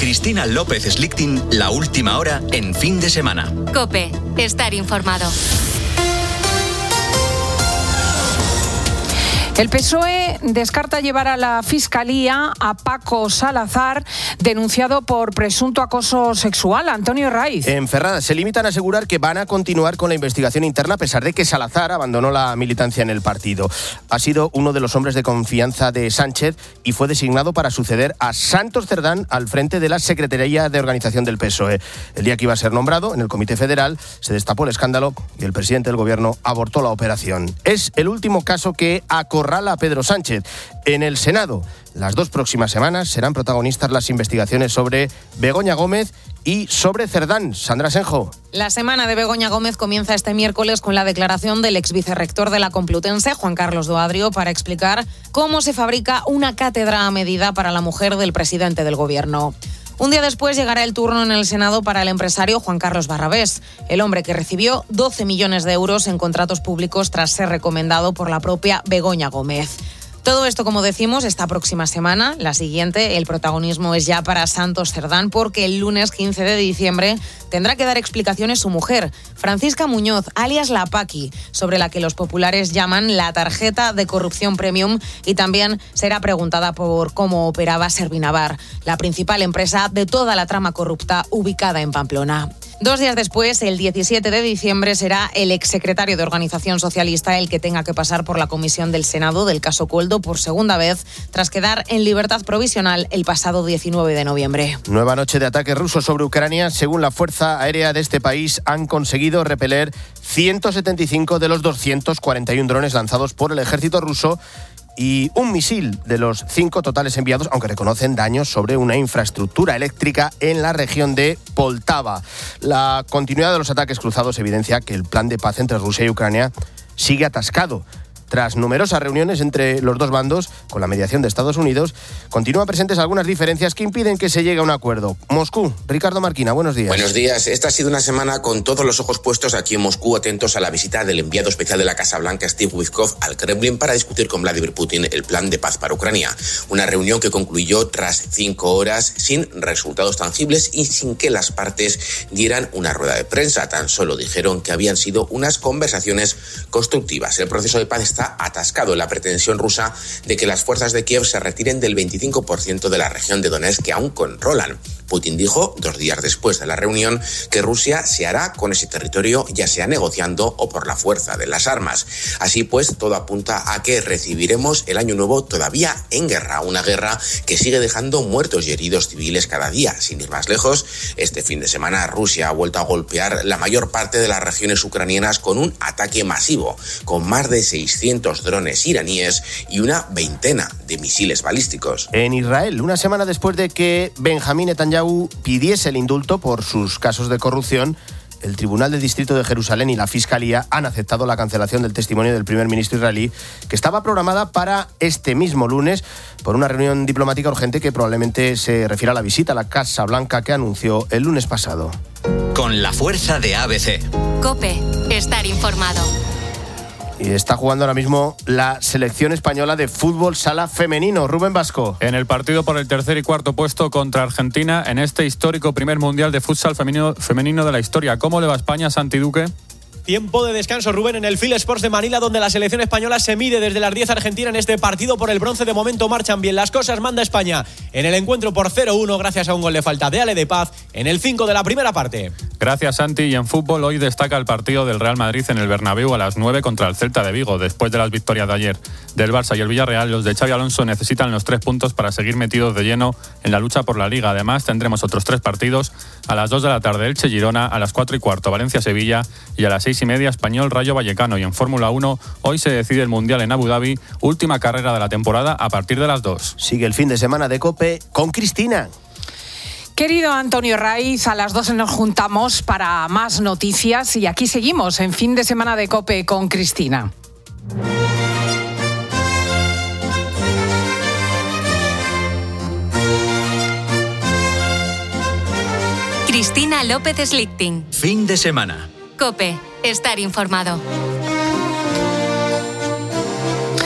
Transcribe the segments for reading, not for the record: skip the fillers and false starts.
Cristina López Slichting, la última hora en Fin de Semana. COPE, estar informado. El PSOE descarta llevar a la Fiscalía a Paco Salazar, denunciado por presunto acoso sexual. Antonio Raiz. En Ferrada se limitan a asegurar que van a continuar con la investigación interna, a pesar de que Salazar abandonó la militancia en el partido. Ha sido uno de los hombres de confianza de Sánchez y fue designado para suceder a Santos Cerdán al frente de la Secretaría de Organización del PSOE. El día que iba a ser nombrado, en el Comité Federal, se destapó el escándalo y el presidente del Gobierno abortó la operación. Es el último caso que acorrala a Pedro Sánchez. En el Senado, las 2 próximas semanas serán protagonistas las investigaciones sobre Begoña Gómez y sobre Cerdán. Sandra Senjo. La semana de Begoña Gómez comienza este miércoles con la declaración del exvicerrector de la Complutense, Juan Carlos Doadrio, para explicar cómo se fabrica una cátedra a medida para la mujer del presidente del Gobierno. Un día después llegará el turno en el Senado para el empresario Juan Carlos Barrabés, el hombre que recibió 12 millones de euros en contratos públicos tras ser recomendado por la propia Begoña Gómez. Todo esto, como decimos, esta próxima semana. La siguiente, el protagonismo es ya para Santos Cerdán, porque el lunes 15 de diciembre tendrá que dar explicaciones su mujer, Francisca Muñoz, alias La Paqui, sobre la que los populares llaman la tarjeta de corrupción premium, y también será preguntada por cómo operaba Servinavar, la principal empresa de toda la trama corrupta ubicada en Pamplona. 2 días después, el 17 de diciembre, será el exsecretario de Organización Socialista el que tenga que pasar por la comisión del Senado del caso Koldo por segunda vez, tras quedar en libertad provisional el pasado 19 de noviembre. Nueva noche de ataques rusos sobre Ucrania. Según la Fuerza Aérea de este país, han conseguido repeler 175 de los 241 drones lanzados por el ejército ruso y un misil de los 5 totales enviados, aunque reconocen daños sobre una infraestructura eléctrica en la región de Poltava. La continuidad de los ataques cruzados evidencia que el plan de paz entre Rusia y Ucrania sigue atascado. Tras numerosas reuniones entre los dos bandos, con la mediación de Estados Unidos, continúan presentes algunas diferencias que impiden que se llegue a un acuerdo. Moscú, Ricardo Marquina, buenos días. Buenos días. Esta ha sido una semana con todos los ojos puestos aquí en Moscú, atentos a la visita del enviado especial de la Casa Blanca, Steve Witkoff, al Kremlin para discutir con Vladimir Putin el plan de paz para Ucrania. Una reunión que concluyó tras 5 horas sin resultados tangibles y sin que las partes dieran una rueda de prensa. Tan solo dijeron que habían sido unas conversaciones constructivas. El proceso de paz está atascado en la pretensión rusa de que las fuerzas de Kiev se retiren del 25% de la región de Donetsk que aún controlan. Putin dijo, 2 días después de la reunión, que Rusia se hará con ese territorio, ya sea negociando o por la fuerza de las armas. Así pues, todo apunta a que recibiremos el año nuevo todavía en guerra, una guerra que sigue dejando muertos y heridos civiles cada día. Sin ir más lejos, este fin de semana Rusia ha vuelto a golpear la mayor parte de las regiones ucranianas con un ataque masivo, con más de 600 drones iraníes y una veintena de misiles balísticos. En Israel, una semana después de que Benjamín Netanyahu pidiese el indulto por sus casos de corrupción, el Tribunal del Distrito de Jerusalén y la Fiscalía han aceptado la cancelación del testimonio del primer ministro israelí, que estaba programada para este mismo lunes por una reunión diplomática urgente que probablemente se refiere a la visita a la Casa Blanca que anunció el lunes pasado. Con la fuerza de ABC. COPE, estar informado. Y está jugando ahora mismo la selección española de fútbol sala femenino. Rubén Vasco. En el partido por el 3er y 4.º puesto contra Argentina en este histórico primer mundial de futsal femenino de la historia. ¿Cómo le va a España, Santi Duque? Tiempo de descanso, Rubén, en el Phil Sports de Manila, donde la selección española se mide desde las 10 Argentina en este partido por el bronce. De momento marchan bien las cosas, manda España en el encuentro por 0-1 gracias a un gol de falta de Ale de Paz en el 5 de la primera parte. Gracias, Santi. Y en fútbol hoy destaca el partido del Real Madrid en el Bernabéu a las 9 contra el Celta de Vigo. Después de las victorias de ayer del Barça y el Villarreal, los de Xabi Alonso necesitan los 3 puntos para seguir metidos de lleno en la lucha por la Liga. Además, tendremos otros 3 partidos a las 2 de la tarde, Elche-Girona, a las 4:15, Valencia-Sevilla y a las 6:30, Español Rayo Vallecano. Y en Fórmula 1 hoy se decide el Mundial en Abu Dhabi, última carrera de la temporada a partir de las 2. Sigue el fin de semana de COPE con Cristina. Querido Antonio Raiz, a las 12 nos juntamos para más noticias y aquí seguimos en fin de semana de COPE con Cristina. Cristina López Slichting. Fin de semana. COPE, estar informado.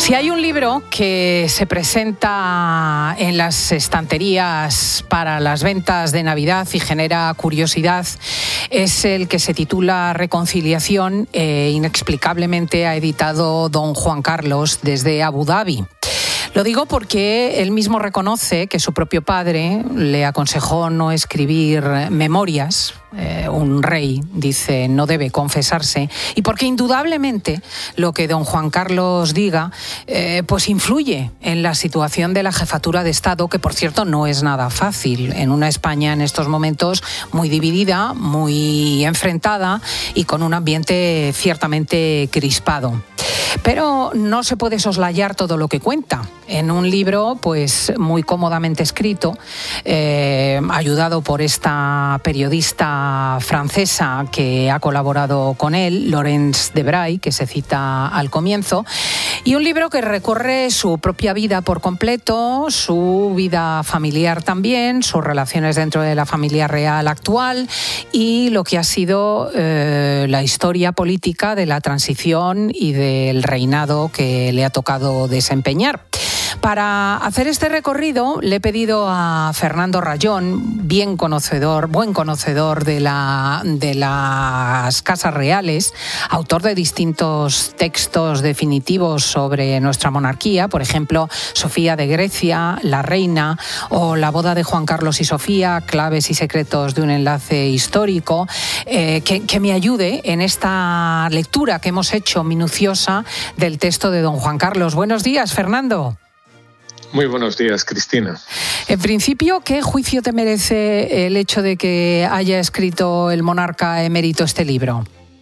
Si hay un libro que se presenta en las estanterías para las ventas de Navidad y genera curiosidad, es el que se titula Reconciliación, inexplicablemente ha editado don Juan Carlos desde Abu Dhabi. Lo digo porque él mismo reconoce que su propio padre le aconsejó no escribir memorias. Un rey, dice, no debe confesarse, y porque indudablemente lo que don Juan Carlos diga pues influye en la situación de la jefatura de Estado, que por cierto no es nada fácil en una España en estos momentos muy dividida, muy enfrentada y con un ambiente ciertamente crispado. Pero no se puede soslayar todo lo que cuenta en un libro pues muy cómodamente escrito, ayudado por esta periodista francesa que ha colaborado con él, Laurence Debray, que se cita al comienzo, y un libro que recorre su propia vida por completo, su vida familiar también, sus relaciones dentro de la familia real actual y lo que ha sido la historia política de la transición y del reinado que le ha tocado desempeñar. Para hacer este recorrido le he pedido a Fernando Rayón, buen conocedor de las casas reales, autor de distintos textos definitivos sobre nuestra monarquía, por ejemplo, Sofía de Grecia, La Reina o La boda de Juan Carlos y Sofía, claves y secretos de un enlace histórico, que me ayude en esta lectura que hemos hecho minuciosa del texto de don Juan Carlos. Buenos días, Fernando. Muy buenos días, Cristina. En principio, ¿qué juicio te merece el hecho de que haya escrito el monarca emérito este libro?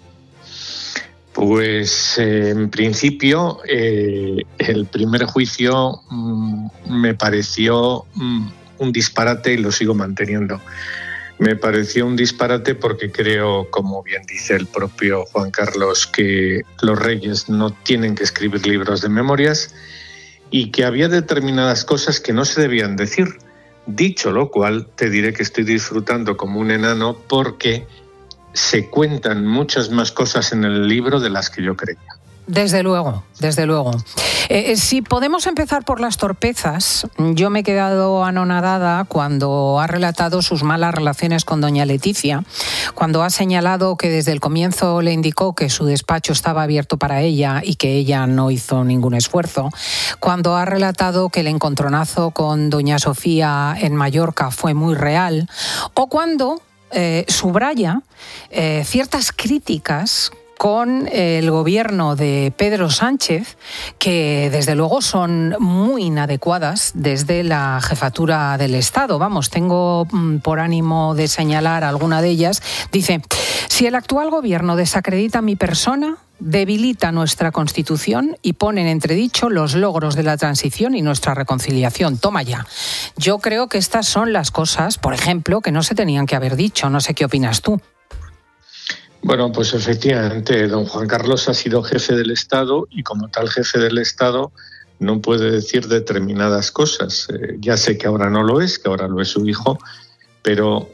Pues en principio el primer juicio me pareció un disparate y lo sigo manteniendo. Me pareció un disparate porque creo, como bien dice el propio Juan Carlos, que los reyes no tienen que escribir libros de memorias y que había determinadas cosas que no se debían decir. Dicho lo cual, te diré que estoy disfrutando como un enano porque se cuentan muchas más cosas en el libro de las que yo creía. Desde luego, desde luego. Si podemos empezar por las torpezas, yo me he quedado anonadada cuando ha relatado sus malas relaciones con doña Leticia, cuando ha señalado que desde el comienzo le indicó que su despacho estaba abierto para ella y que ella no hizo ningún esfuerzo, cuando ha relatado que el encontronazo con doña Sofía en Mallorca fue muy real, o cuando subraya ciertas críticas con el gobierno de Pedro Sánchez, que desde luego son muy inadecuadas desde la jefatura del Estado. Vamos, tengo por ánimo de señalar alguna de ellas. Dice, si el actual gobierno desacredita mi persona, debilita nuestra Constitución y pone en entredicho los logros de la transición y nuestra reconciliación. Toma ya. Yo creo que estas son las cosas, por ejemplo, que no se tenían que haber dicho. No sé qué opinas tú. Bueno, pues efectivamente, don Juan Carlos ha sido jefe del Estado y como tal jefe del Estado no puede decir determinadas cosas. Ya sé que ahora no lo es, que ahora lo es su hijo, pero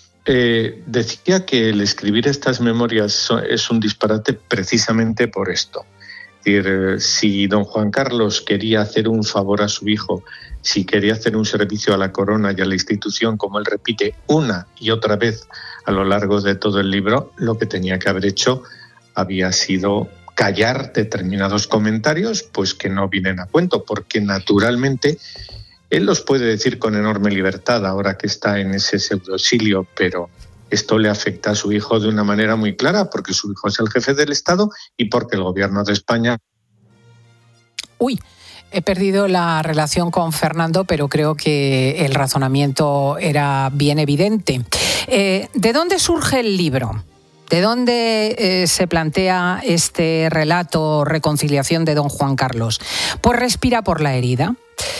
decía que el escribir estas memorias es un disparate precisamente por esto. Es decir, si don Juan Carlos quería hacer un favor a su hijo, si quería hacer un servicio a la corona y a la institución, como él repite una y otra vez a lo largo de todo el libro, lo que tenía que haber hecho había sido callar determinados comentarios pues que no vienen a cuento, porque naturalmente él los puede decir con enorme libertad ahora que está en ese pseudoexilio, pero esto le afecta a su hijo de una manera muy clara, porque su hijo es el jefe del Estado y porque el gobierno de España... He perdido la relación con Fernando, pero creo que el razonamiento era bien evidente. ¿De dónde surge el libro? ¿De dónde se plantea este relato, reconciliación de don Juan Carlos? Pues respira por la herida.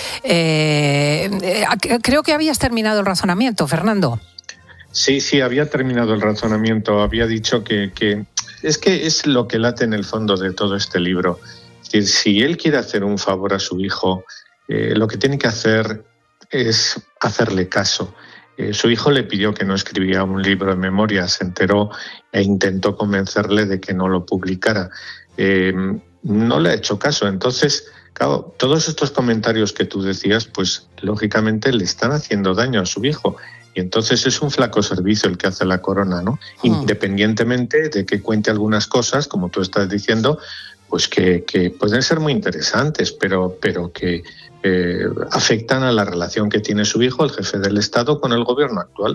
Creo que habías terminado el razonamiento, Fernando. Sí, había terminado el razonamiento. Había dicho que es lo que late en el fondo de todo este libro. Es decir, si él quiere hacer un favor a su hijo, lo que tiene que hacer es hacerle caso. Su hijo le pidió que no escribía un libro de memorias, se enteró e intentó convencerle de que no lo publicara. no le ha hecho caso. Entonces, claro, todos estos comentarios que tú decías, pues lógicamente le están haciendo daño a su hijo. Y entonces es un flaco servicio el que hace la corona, ¿no? Independientemente de que cuente algunas cosas, como tú estás diciendo, pues que pueden ser muy interesantes, pero que afectan a la relación que tiene su hijo, el jefe del Estado, con el gobierno actual.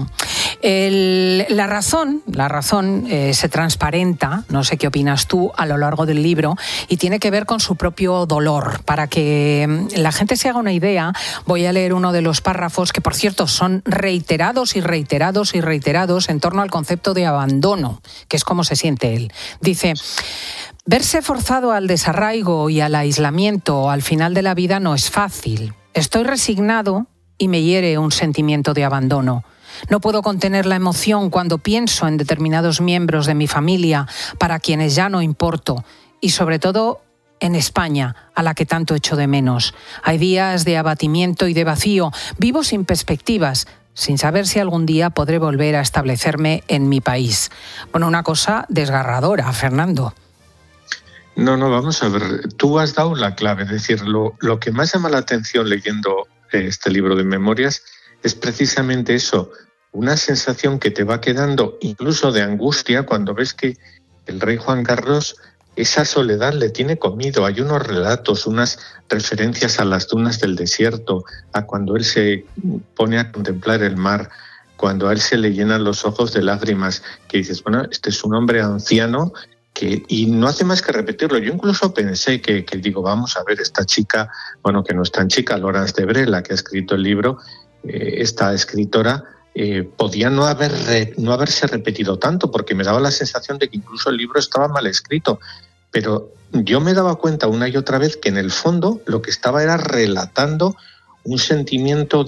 La razón se transparenta, no sé qué opinas tú, a lo largo del libro, y tiene que ver con su propio dolor. Para que la gente se haga una idea, voy a leer uno de los párrafos que, por cierto, son reiterados y reiterados y reiterados en torno al concepto de abandono, que es como se siente él. Dice: verse forzado al desarraigo y al aislamiento al final de la vida no es fácil. Estoy resignado y me hiere un sentimiento de abandono. No puedo contener la emoción cuando pienso en determinados miembros de mi familia para quienes ya no importo, y sobre todo en España, a la que tanto echo de menos. Hay días de abatimiento y de vacío, vivo sin perspectivas, sin saber si algún día podré volver a establecerme en mi país. Bueno, una cosa desgarradora, Fernando. No, vamos a ver, tú has dado la clave, es decir, lo que más llama la atención leyendo este libro de memorias es precisamente eso, una sensación que te va quedando incluso de angustia cuando ves que el rey Juan Carlos esa soledad le tiene comido. Hay unos relatos, unas referencias a las dunas del desierto, a cuando él se pone a contemplar el mar, cuando a él se le llenan los ojos de lágrimas, que dices, bueno, este es un hombre anciano y no hace más que repetirlo. Yo incluso pensé que digo, vamos a ver, esta chica, bueno, que no es tan chica, Laurence Debré, la que ha escrito el libro, esta escritora, podía no haberse repetido tanto, porque me daba la sensación de que incluso el libro estaba mal escrito. Pero yo me daba cuenta una y otra vez que en el fondo lo que estaba era relatando un sentimiento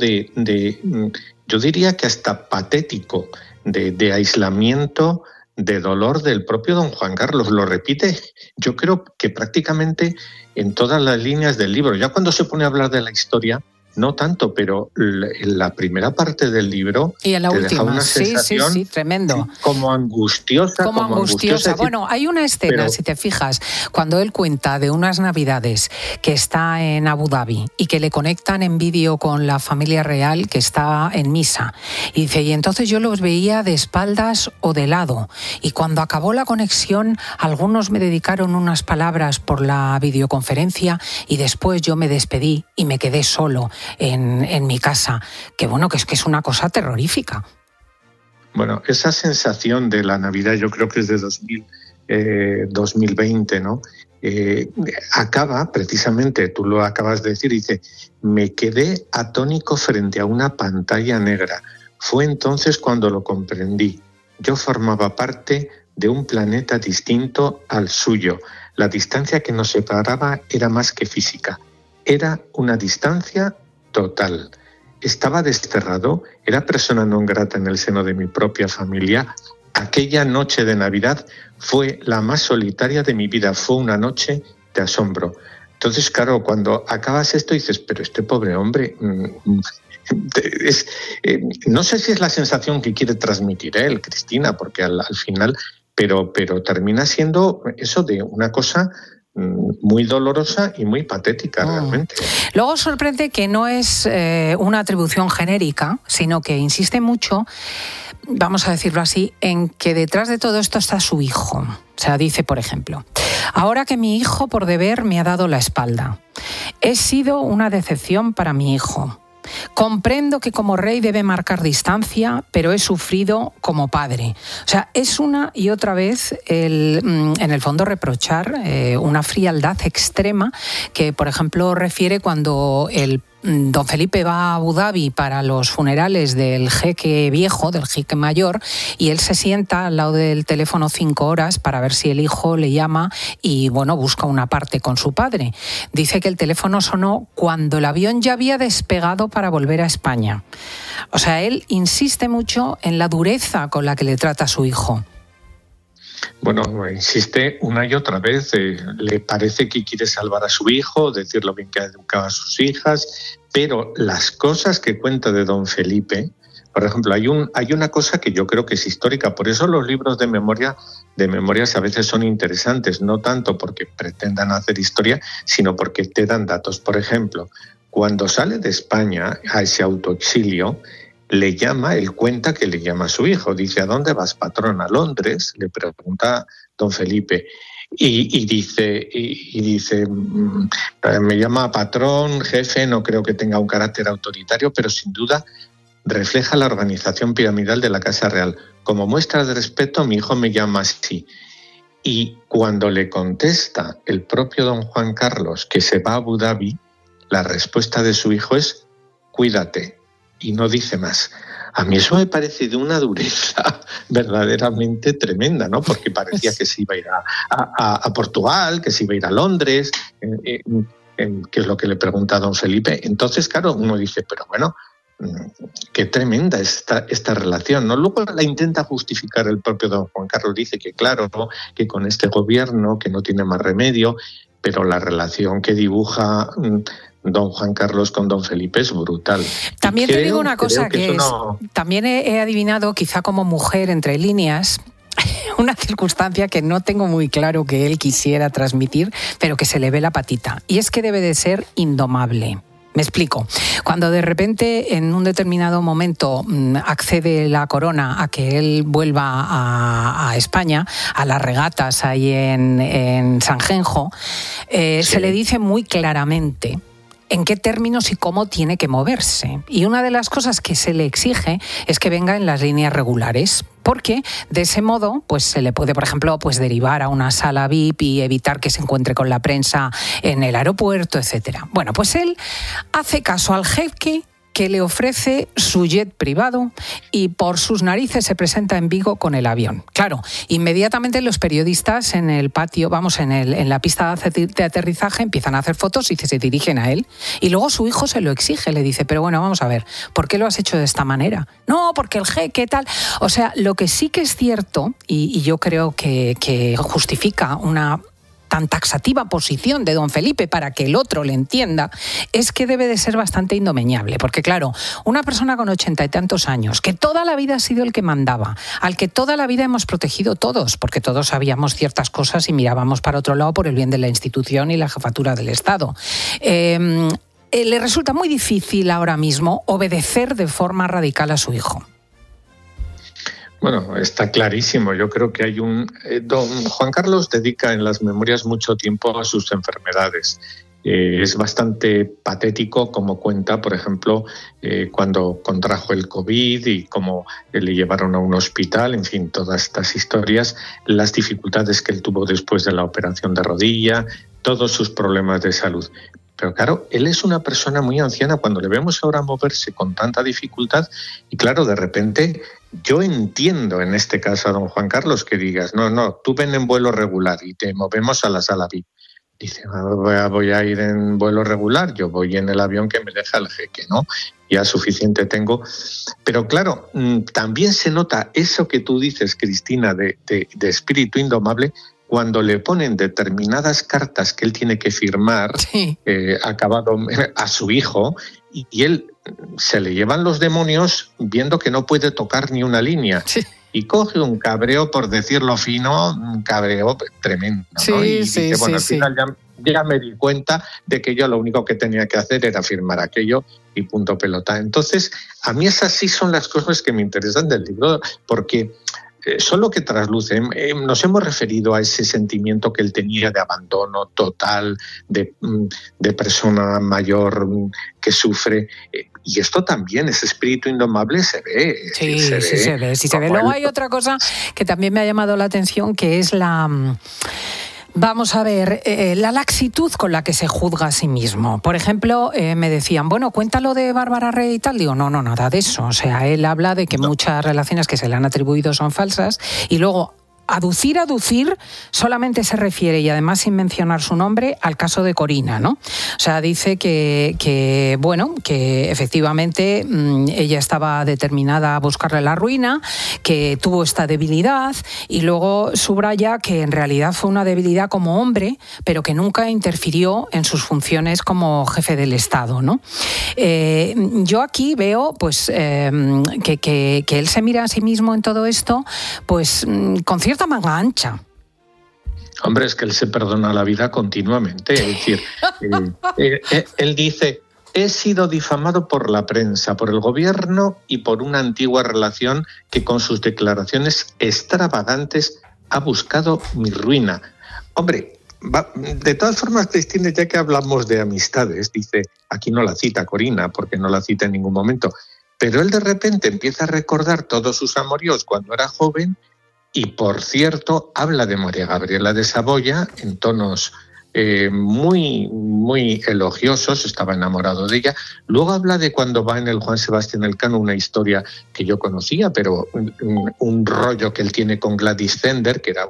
yo diría que hasta patético, de aislamiento, de dolor del propio don Juan Carlos. Lo repite, yo creo que prácticamente en todas las líneas del libro. Ya cuando se pone a hablar de la historia, no tanto, pero en la primera parte del libro y en la última, deja una sensación sí, tremendo. Como angustiosa. Bueno, hay una escena, si te fijas, cuando él cuenta de unas navidades que está en Abu Dhabi y que le conectan en vídeo con la familia real que está en misa. Y dice, y entonces yo los veía de espaldas o de lado. Y cuando acabó la conexión, algunos me dedicaron unas palabras por la videoconferencia y después yo me despedí y me quedé solo en mi casa, que bueno, que es una cosa terrorífica. Bueno, esa sensación de la Navidad, yo creo que es de 2020, ¿no? Acaba, precisamente, tú lo acabas de decir, dice, me quedé atónico frente a una pantalla negra. Fue entonces cuando lo comprendí. Yo formaba parte de un planeta distinto al suyo. La distancia que nos separaba era más que física. Era una distancia total. Estaba desterrado, era persona non grata en el seno de mi propia familia. Aquella noche de Navidad fue la más solitaria de mi vida, fue una noche de asombro. Entonces, claro, cuando acabas esto dices, pero este pobre hombre, no sé si es la sensación que quiere transmitir él, Cristina, porque al final, pero termina siendo eso de una cosa muy dolorosa y muy patética realmente. Luego sorprende que no es una atribución genérica, sino que insiste mucho, vamos a decirlo así, en que detrás de todo esto está su hijo. O sea, dice, por ejemplo, ahora que mi hijo por deber me ha dado la espalda, he sido una decepción para mi hijo. Comprendo que como rey debe marcar distancia, pero he sufrido como padre. O sea, es una y otra vez en el fondo reprochar una frialdad extrema que, por ejemplo, refiere cuando don Felipe va a Abu Dhabi para los funerales del jeque viejo, del jeque mayor, y él se sienta al lado del teléfono 5 horas para ver si el hijo le llama y, bueno, busca una parte con su padre. Dice que el teléfono sonó cuando el avión ya había despegado para volver a España. O sea, él insiste mucho en la dureza con la que le trata a su hijo. Bueno, insiste una y otra vez, le parece que quiere salvar a su hijo, decir lo bien que ha educado a sus hijas, pero las cosas que cuenta de don Felipe, Por ejemplo, hay una cosa que yo creo que es histórica, por eso los libros de memorias a veces son interesantes, no tanto porque pretendan hacer historia, sino porque te dan datos. Por ejemplo, cuando sale de España a ese autoexilio, él cuenta que le llama a su hijo, dice: ¿a dónde vas, patrón? ¿A Londres? Le pregunta don Felipe. Y dice, me llama patrón, jefe, no creo que tenga un carácter autoritario, pero sin duda refleja la organización piramidal de la Casa Real. Como muestra de respeto, mi hijo me llama así. Y cuando le contesta el propio don Juan Carlos que se va a Abu Dhabi, la respuesta de su hijo es: cuídate, y no dice más. A mí eso me parece de una dureza verdaderamente tremenda, ¿no? Porque parecía que se iba a ir a Portugal, que se iba a ir a Londres, que es lo que le pregunta a don Felipe. Entonces, claro, uno dice, pero bueno, qué tremenda esta relación, ¿no? Luego la intenta justificar el propio don Juan Carlos, dice que claro, que con este gobierno, que no tiene más remedio, pero la relación que dibuja don Juan Carlos con don Felipe es brutal. También te digo una cosa, también he adivinado, quizá como mujer entre líneas, una circunstancia que no tengo muy claro que él quisiera transmitir, pero que se le ve la patita, y es que debe de ser indomable. Me explico. Cuando de repente en un determinado momento accede la corona a que él vuelva a España, a las regatas ahí en Sanjenjo, sí, se le dice muy claramente en qué términos y cómo tiene que moverse. Y una de las cosas que se le exige es que venga en las líneas regulares, porque de ese modo pues se le puede, por ejemplo, pues derivar a una sala VIP y evitar que se encuentre con la prensa en el aeropuerto, etcétera. Bueno, pues él hace caso al jeque, que le ofrece su jet privado, y por sus narices se presenta en Vigo con el avión. Claro, inmediatamente los periodistas en el patio, en la pista de aterrizaje, empiezan a hacer fotos y se dirigen a él. Y luego su hijo se lo exige, le dice, pero bueno, vamos a ver, ¿por qué lo has hecho de esta manera? No, porque el jeque tal. O sea, lo que sí que es cierto, y yo creo que justifica una tan taxativa posición de don Felipe para que el otro le entienda, es que debe de ser bastante indomeñable, porque claro, una persona con 80 y tantos años, que toda la vida ha sido el que mandaba, al que toda la vida hemos protegido todos, porque todos sabíamos ciertas cosas y mirábamos para otro lado por el bien de la institución y la jefatura del Estado, le resulta muy difícil ahora mismo obedecer de forma radical a su hijo. Bueno, está clarísimo. Yo creo que don Juan Carlos dedica en las memorias mucho tiempo a sus enfermedades. Es bastante patético como cuenta, por ejemplo, cuando contrajo el COVID y cómo le llevaron a un hospital, en fin, todas estas historias, las dificultades que él tuvo después de la operación de rodilla, todos sus problemas de salud. Pero claro, él es una persona muy anciana. Cuando le vemos ahora moverse con tanta dificultad, y claro, de repente yo entiendo en este caso a don Juan Carlos que digas, no, tú ven en vuelo regular y te movemos a la sala VIP. Dice, voy a ir en vuelo regular, yo voy en el avión que me deja el jeque, ¿no? Ya suficiente tengo. Pero claro, también se nota eso que tú dices, Cristina, de espíritu indomable, cuando le ponen determinadas cartas que él tiene que firmar, sí, acabado a su hijo, y él se le llevan los demonios viendo que no puede tocar ni una línea. Sí. Y coge un cabreo, por decirlo fino, un cabreo tremendo, ¿no? Sí, y dice, bueno, al final ya me di cuenta de que yo lo único que tenía que hacer era firmar aquello y punto pelota. Entonces, a mí esas sí son las cosas que me interesan del libro, porque son lo que traslucen. Nos hemos referido a ese sentimiento que él tenía de abandono total, de persona mayor que sufre. Y esto también, ese espíritu indomable se ve. Sí, se ve. Luego hay otra cosa que también me ha llamado la atención, que es la... Vamos a ver, la laxitud con la que se juzga a sí mismo. Por ejemplo, me decían, bueno, cuéntalo de Bárbara Rey y tal. Digo, no, nada de eso. O sea, él habla de que muchas relaciones que se le han atribuido son falsas, y luego aducir solamente se refiere, y además sin mencionar su nombre, al caso de Corina, ¿no? O sea, dice que efectivamente ella estaba determinada a buscarle la ruina, que tuvo esta debilidad, y luego subraya que en realidad fue una debilidad como hombre, pero que nunca interfirió en sus funciones como jefe del Estado, ¿no? Yo aquí veo pues que él se mira a sí mismo en todo esto pues con cierta manga ancha. Hombre, es que él se perdona la vida continuamente. Es decir, él dice: he sido difamado por la prensa, por el gobierno y por una antigua relación que con sus declaraciones extravagantes ha buscado mi ruina. Hombre, de todas formas, Cristina, ya que hablamos de amistades, dice, aquí no la cita Corina, porque no la cita en ningún momento, pero él de repente empieza a recordar todos sus amoríos cuando era joven y, por cierto, habla de María Gabriela de Saboya en tonos muy, muy elogiosos, estaba enamorado de ella. Luego habla de cuando va en el Juan Sebastián Elcano, una historia que yo conocía, pero un rollo que él tiene con Gladys Zender, que era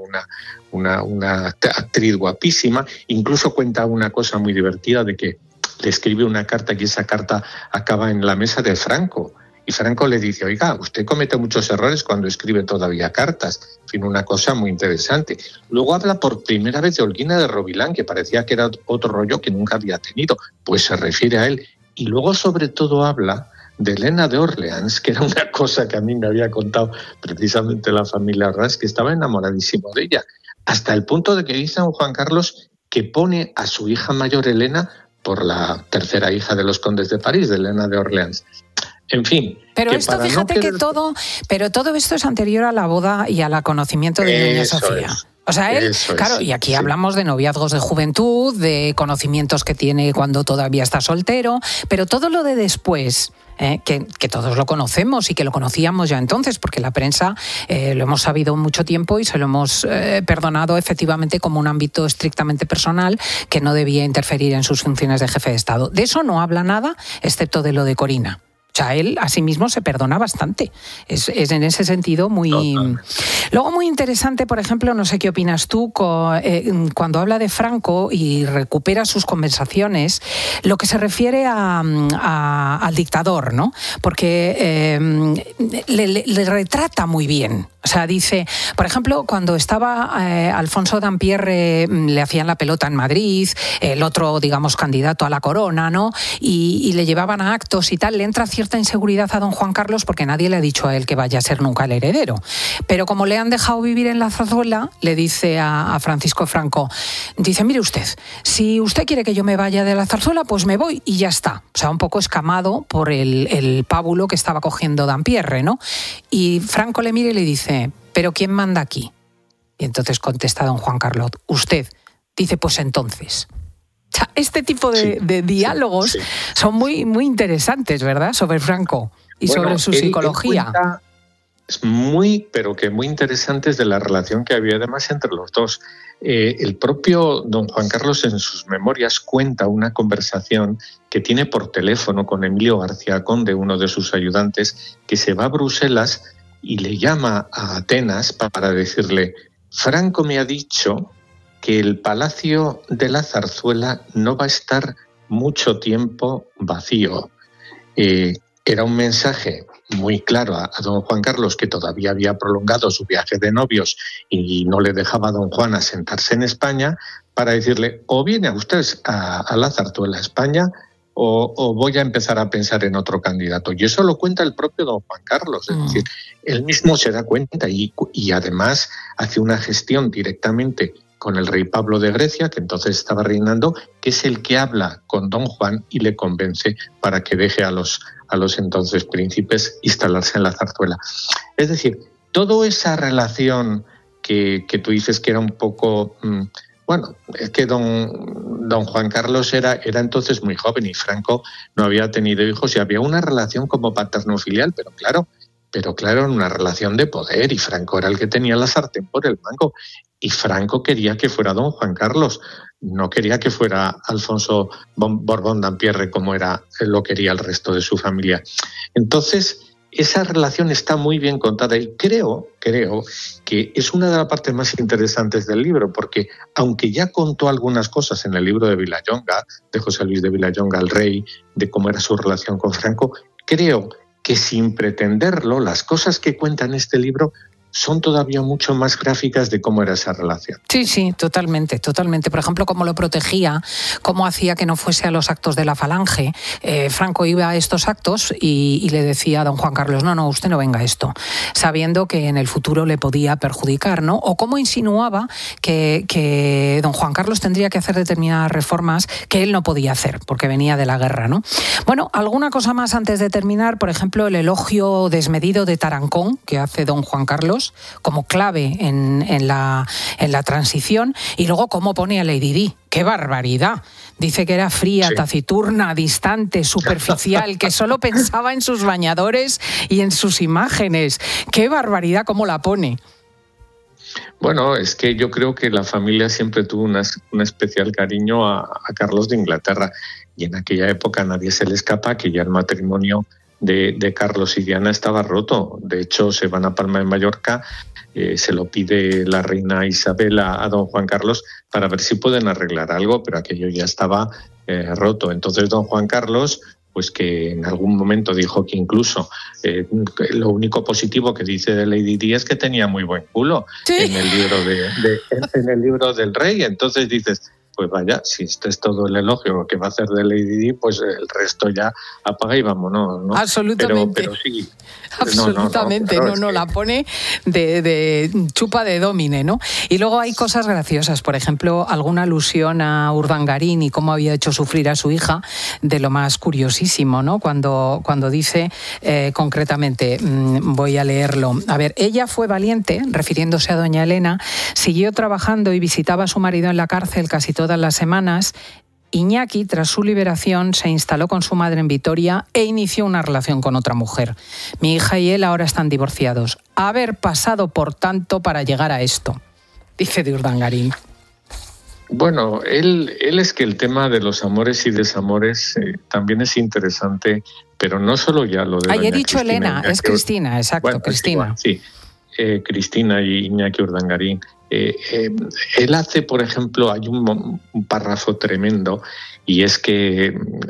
una actriz guapísima. Incluso cuenta una cosa muy divertida de que le escribe una carta y esa carta acaba en la mesa de Franco. Y Franco le dice: oiga, usted comete muchos errores cuando escribe todavía cartas. En fin, una cosa muy interesante. Luego habla por primera vez de Olguina de Rovilán, que parecía que era otro rollo que nunca había tenido. Pues se refiere a él. Y luego, sobre todo, habla de Elena de Orleans, que era una cosa que a mí me había contado precisamente la familia Arras, que estaba enamoradísimo de ella. Hasta el punto de que dice don Juan Carlos que pone a su hija mayor, Elena, por la tercera hija de los condes de París, de Elena de Orleans. En fin. Pero esto, fíjate que todo esto es anterior a la boda y al conocimiento de Doña Sofía. O sea, él, claro, y aquí hablamos de noviazgos de juventud, de conocimientos que tiene cuando todavía está soltero, pero todo lo de después, que todos lo conocemos y que lo conocíamos ya entonces, porque la prensa lo hemos sabido mucho tiempo y se lo hemos perdonado efectivamente como un ámbito estrictamente personal que no debía interferir en sus funciones de jefe de Estado. De eso no habla nada, excepto de lo de Corina. O sea, él a sí mismo se perdona bastante. Es en ese sentido muy... Totalmente. Luego muy interesante, por ejemplo, no sé qué opinas tú, cuando habla de Franco y recupera sus conversaciones, lo que se refiere al dictador, ¿no? Porque le retrata muy bien. O sea, dice, por ejemplo, cuando estaba Alfonso Dampierre, le hacían la pelota en Madrid, el otro, digamos, candidato a la corona, ¿no? Y le llevaban a actos y tal, le entra cierta inseguridad a don Juan Carlos porque nadie le ha dicho a él que vaya a ser nunca el heredero. Pero como le han dejado vivir en la Zarzuela, le dice a Francisco Franco, dice, mire usted, si usted quiere que yo me vaya de la Zarzuela, pues me voy y ya está. O sea, un poco escamado por el pábulo que estaba cogiendo Dampierre, ¿no? Y Franco le mira y le dice, ¿pero quién manda aquí? Y entonces contesta don Juan Carlos, usted. Dice, pues entonces. O sea, este tipo de diálogos son muy, muy interesantes, ¿verdad? Sobre Franco y sobre su psicología. Es muy, pero que muy interesantes de la relación que había además entre los dos. El propio don Juan Carlos en sus memorias cuenta una conversación que tiene por teléfono con Emilio García Conde, uno de sus ayudantes, que se va a Bruselas y le llama a Atenas para decirle, Franco me ha dicho que el Palacio de la Zarzuela no va a estar mucho tiempo vacío. Era un mensaje muy claro a don Juan Carlos, que todavía había prolongado su viaje de novios y no le dejaba a don Juan asentarse en España, para decirle, o viene a usted a la Zarzuela a España, o voy a empezar a pensar en otro candidato. Y eso lo cuenta el propio don Juan Carlos. Es decir, él mismo se da cuenta y además hace una gestión directamente con el rey Pablo de Grecia, que entonces estaba reinando, que es el que habla con don Juan y le convence para que deje a los entonces príncipes instalarse en la Zarzuela. Es decir, toda esa relación que tú dices que era un poco... Bueno, es que don Juan Carlos era entonces muy joven y Franco no había tenido hijos y había una relación como paterno-filial, pero claro, en una relación de poder, y Franco era el que tenía la sartén por el mango. Y Franco quería que fuera don Juan Carlos, no quería que fuera Alfonso Borbón Dampierre como lo quería el resto de su familia. Entonces, esa relación está muy bien contada y creo que es una de las partes más interesantes del libro, porque aunque ya contó algunas cosas en el libro de Vilallonga, de José Luis de Vilallonga, el rey, de cómo era su relación con Franco, creo que sin pretenderlo, las cosas que cuenta en este libro son todavía mucho más gráficas de cómo era esa relación. Sí, totalmente. Por ejemplo, cómo lo protegía, cómo hacía que no fuese a los actos de la Falange. Franco iba a estos actos y le decía a don Juan Carlos, no, usted no venga a esto, sabiendo que en el futuro le podía perjudicar, ¿no? O cómo insinuaba que don Juan Carlos tendría que hacer determinadas reformas que él no podía hacer, porque venía de la guerra, ¿no? Bueno, alguna cosa más antes de terminar, por ejemplo, el elogio desmedido de Tarancón, que hace don Juan Carlos, como clave en la transición, y luego cómo pone a Lady Di. ¡Qué barbaridad! Dice que era fría, sí, taciturna, distante, superficial, que solo pensaba en sus bañadores y en sus imágenes. ¡Qué barbaridad cómo la pone! Bueno, es que yo creo que la familia siempre tuvo un especial cariño a Carlos de Inglaterra, y en aquella época a nadie se le escapa que ya el matrimonio de Carlos y Diana estaba roto. De hecho, se van a Palma de Mallorca, se lo pide la reina Isabel a don Juan Carlos para ver si pueden arreglar algo, pero aquello ya estaba roto. Entonces don Juan Carlos, pues que en algún momento dijo que incluso lo único positivo que dice de Lady Di es que tenía muy buen culo, ¿sí?, en el libro del rey. Entonces dices, pues vaya, si este es todo el elogio que va a hacer de Lady Di, pues el resto ya apaga y vámonos, ¿no? Absolutamente. Pero sí. Absolutamente, la pone de chupa de Domine, ¿no? Y luego hay cosas graciosas, por ejemplo, alguna alusión a Urdangarín y cómo había hecho sufrir a su hija, de lo más curiosísimo, ¿no? Cuando dice concretamente, voy a leerlo, a ver, ella fue valiente, refiriéndose a doña Elena, siguió trabajando y visitaba a su marido en la cárcel casi todas las semanas. Iñaki, tras su liberación, se instaló con su madre en Vitoria e inició una relación con otra mujer. Mi hija y él ahora están divorciados. Haber pasado por tanto para llegar a esto, dice de Urdangarín. Bueno, él es que el tema de los amores y desamores también es interesante, pero no solo ya lo de... He dicho Cristina, Elena, es Cristina, exacto, bueno, Cristina. Sí, Cristina y Iñaki Urdangarín. Él hace, por ejemplo, hay un párrafo tremendo, y es que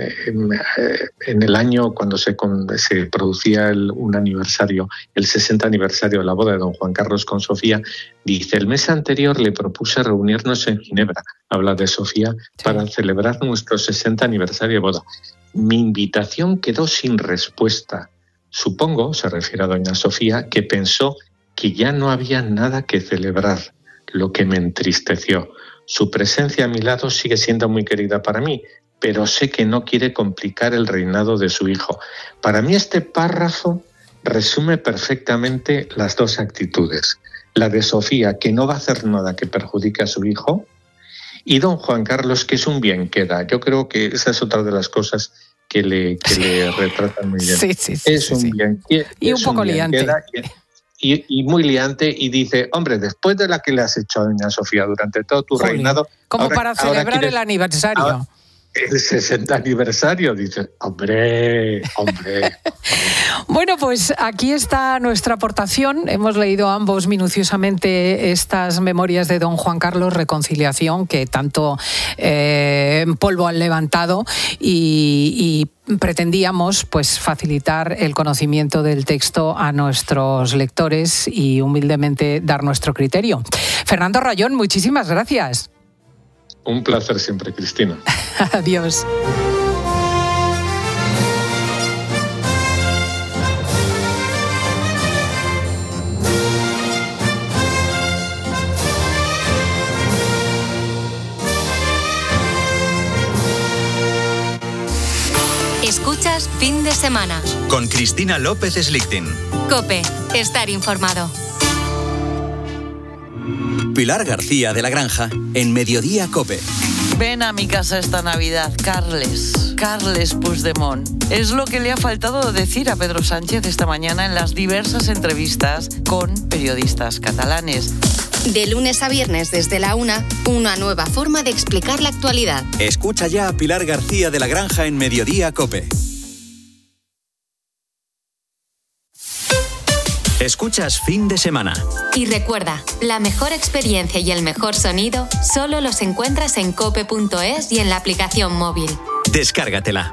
en el año cuando se producía un aniversario, el 60 aniversario de la boda de don Juan Carlos con Sofía, dice, el mes anterior le propuse reunirnos en Ginebra, habla de Sofía, sí, para celebrar nuestro 60 aniversario de boda. Mi invitación quedó sin respuesta. Supongo, se refiere a doña Sofía, que pensó que ya no había nada que celebrar, lo que me entristeció. Su presencia a mi lado sigue siendo muy querida para mí, pero sé que no quiere complicar el reinado de su hijo. Para mí este párrafo resume perfectamente las dos actitudes. La de Sofía, que no va a hacer nada que perjudique a su hijo, y don Juan Carlos, que es un bien que da. Yo creo que esa es otra de las cosas que le retratan muy bien. Sí, es un bien que y un poco liante. Y muy liante, y dice, hombre, después de la que le has hecho a doña Sofía durante todo tu reinado... Como ahora, para celebrar el aniversario. El 60 aniversario, dice, hombre. Bueno, pues aquí está nuestra aportación. Hemos leído ambos minuciosamente estas memorias de don Juan Carlos, Reconciliación, que tanto polvo han levantado, y pretendíamos pues facilitar el conocimiento del texto a nuestros lectores y humildemente dar nuestro criterio. Fernando Rayón, muchísimas gracias. Un placer siempre, Cristina. Adiós. Escuchas Fin de Semana con Cristina López Slichting. COPE, estar informado. Pilar García de la Granja en Mediodía COPE. Ven a mi casa esta Navidad, Carles Puigdemont. Es lo que le ha faltado decir a Pedro Sánchez esta mañana en las diversas entrevistas con periodistas catalanes. De lunes a viernes desde la 1, una nueva forma de explicar la actualidad. Escucha ya a Pilar García de la Granja en Mediodía COPE. Escuchas Fin de Semana. Y recuerda, la mejor experiencia y el mejor sonido solo los encuentras en cope.es y en la aplicación móvil. Descárgatela.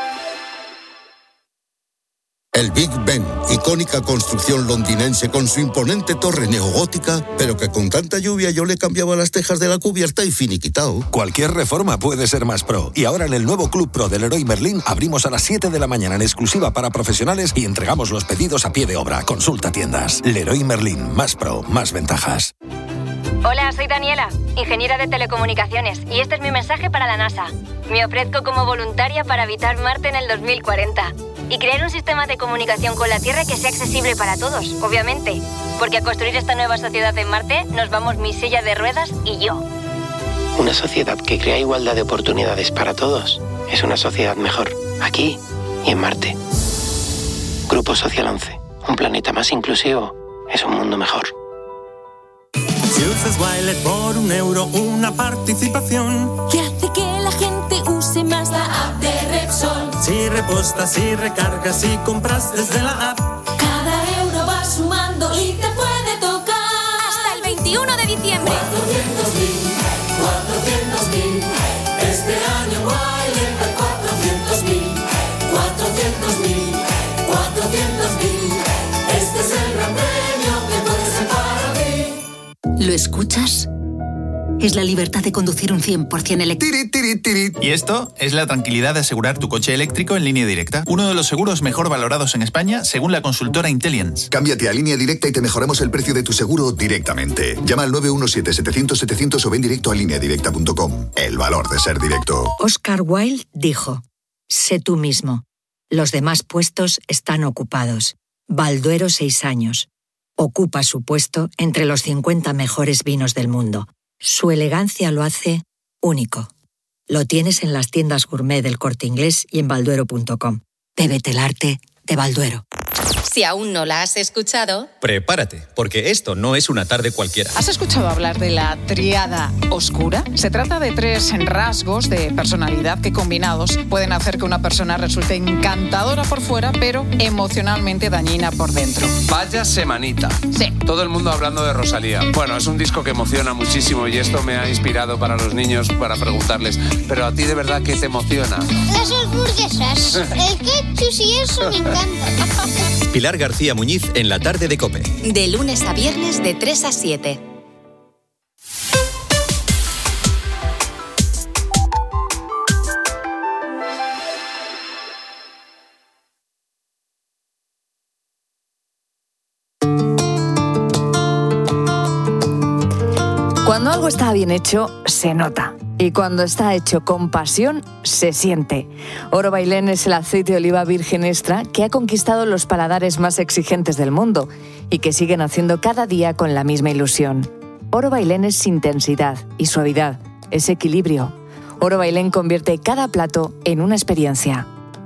El Big Ben, icónica construcción londinense con su imponente torre neogótica, pero que con tanta lluvia yo le cambiaba las tejas de la cubierta y finiquitao. Cualquier reforma puede ser más pro. Y ahora en el nuevo Club Pro del Leroy Merlin abrimos a las 7 de la mañana en exclusiva para profesionales y entregamos los pedidos a pie de obra. Consulta tiendas. Leroy Merlin, más pro, más ventajas. Hola, soy Daniela, ingeniera de telecomunicaciones, y este es mi mensaje para la NASA. Me ofrezco como voluntaria para habitar Marte en el 2040 y crear un sistema de comunicación con la Tierra que sea accesible para todos, obviamente, porque a construir esta nueva sociedad en Marte nos vamos mi silla de ruedas y yo. Una sociedad que crea igualdad de oportunidades para todos es una sociedad mejor, aquí y en Marte. Grupo Social 11, un planeta más inclusivo es un mundo mejor. Si usas Wilet por €1, una participación que hace que la gente use más la app de Repsol. Si repostas, si recargas, si compras desde la app, cada euro va sumando y te puede tocar hasta el 21 de diciembre. 400.000, este año Wilet da 400.000, este es el gran premio que puede ser para ti. ¿Lo escuchas? Es la libertad de conducir un 100% eléctrico. Y esto es la tranquilidad de asegurar tu coche eléctrico en Línea Directa. Uno de los seguros mejor valorados en España, según la consultora Intelliance. Cámbiate a Línea Directa y te mejoramos el precio de tu seguro directamente. Llama al 917-700-700 o ven directo a lineadirecta.com. El valor de ser directo. Oscar Wilde dijo: sé tú mismo. Los demás puestos están ocupados. Balduero 6 años. Ocupa su puesto entre los 50 mejores vinos del mundo. Su elegancia lo hace único. Lo tienes en las tiendas gourmet del Corte Inglés y en balduero.com. Bébete el arte de Balduero. Si aún no la has escuchado, Prepárate, porque esto no es una tarde cualquiera. ¿Has escuchado hablar de la tríada oscura? Se trata de 3 rasgos de personalidad que combinados pueden hacer que una persona resulte encantadora por fuera, pero emocionalmente dañina por dentro. Vaya semanita. Sí. Todo el mundo hablando de Rosalía. Bueno, es un disco que emociona muchísimo y esto me ha inspirado para los niños para preguntarles, pero a ti de verdad, ¿qué te emociona? Las hamburguesas, el ketchup y eso me encanta. Pilar García Muñiz en la tarde de COPE. de lunes a viernes de 3 a 7. Cuando algo está bien hecho, se nota. Y cuando está hecho con pasión, se siente. Oro Bailén es el aceite de oliva virgen extra que ha conquistado los paladares más exigentes del mundo y que siguen haciendo cada día con la misma ilusión. Oro Bailén es intensidad y suavidad, es equilibrio. Oro Bailén convierte cada plato en una experiencia.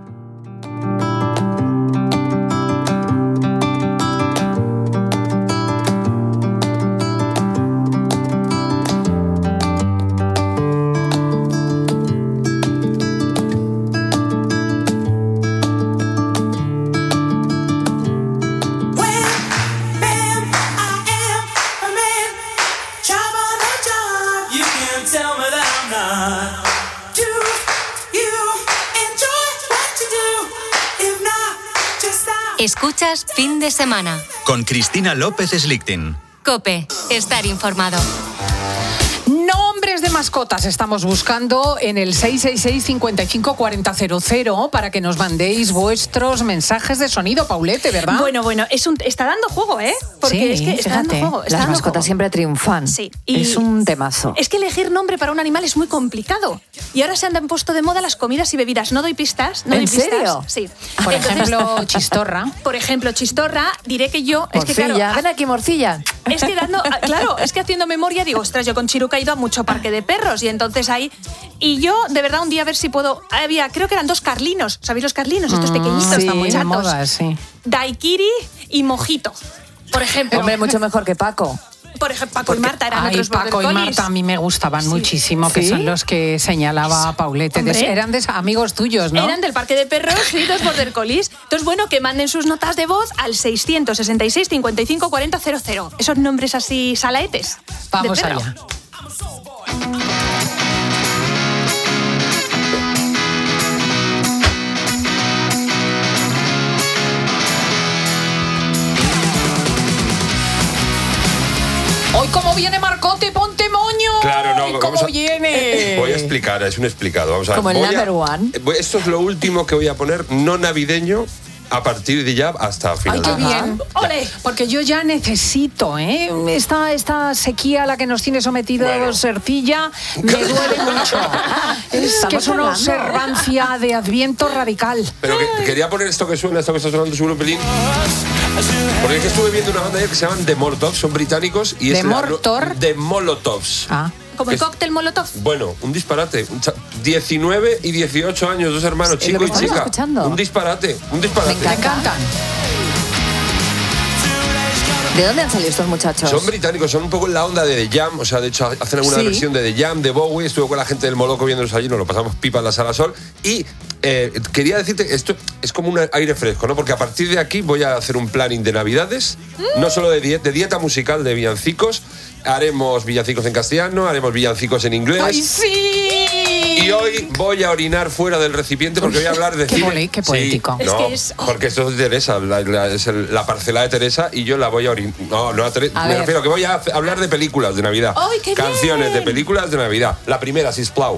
Escuchas Fin de Semana. Con Cristina López Slichting. COPE. Estar informado. Nombres de mascotas estamos buscando en el 666-554000 para que nos mandéis vuestros mensajes de sonido, Paulete, ¿verdad? Bueno, está dando juego, ¿eh? Porque sí, es que está dando juego. Las mascotas siempre triunfan. Sí. Es un temazo. Es que elegir nombre para un animal es muy complicado. Y ahora se han puesto de moda las comidas y bebidas. No doy pistas. ¿En serio? Sí. Por ejemplo, chistorra. Por ejemplo, chistorra, diré que yo... Morcilla. Es que, claro, ven aquí, morcilla. Es que es que haciendo memoria digo, ostras, yo con Chiruca he ido a mucho parque de perros y entonces ahí... Y yo, de verdad, un día a ver si puedo... creo que eran 2 carlinos. ¿Sabéis los carlinos? Estos pequeñitos, sí, tan muy chatos. moda, sí. Daiquiri y Mojito, por ejemplo. Hombre, mucho mejor que Paco. por ejemplo, Paco y Marta eran otros border Paco y collies. Marta a mí me gustaban muchísimo, que son los que señalaba Paulete. Eran amigos tuyos, ¿no? Eran del parque de perros y dos border collies. Entonces, bueno, que manden sus notas de voz al 666 55 40 00. Esos nombres así salaetes. Vamos allá. Hoy cómo viene Marcote, ponte moño. Claro, no, ¿Cómo viene? Voy a explicar, es un explicado. Vamos a ver. Como el number one. Esto es lo último que voy a poner, no navideño, a partir de ya hasta final. ¡Ay, qué bien! ¡Ole! Porque yo ya necesito, esta sequía a la que nos tiene sometidos Sercilla me duele mucho. Es que es una observancia de Adviento radical. Pero quería poner esto que suena, esto que está sonando seguro pelín. Porque es que estuve viendo una banda ayer que se llaman The Molotovs, son británicos. Y ¿The Mortor? The Molotovs. Ah. Como el cóctel Molotov. Bueno, un disparate. 19 y 18 años, dos hermanos, chico y chica. Escuchando. Un disparate. Me encantan. ¿De dónde han salido estos muchachos? Son británicos, son un poco en la onda de The Jam, o sea, de hecho hacen alguna versión de The Jam, de Bowie. Estuve con la gente del Moloco viéndolos allí, nos lo pasamos pipa en la Sala Sol. Y quería decirte, esto es como un aire fresco, ¿no? Porque a partir de aquí voy a hacer un planning de Navidades, no solo de dieta musical, de villancicos. Haremos villancicos en castellano, haremos villancicos en inglés. ¡Ay, sí! Y hoy voy a orinar fuera del recipiente porque voy a hablar de cine. Qué poético. Sí, porque esto es de Teresa, es la parcela de Teresa y yo la voy a orinar. No a Teresa. Me refiero que voy a hablar de películas de Navidad. ¡Ay, qué Canciones bien! de películas de Navidad. La primera, Sisplau.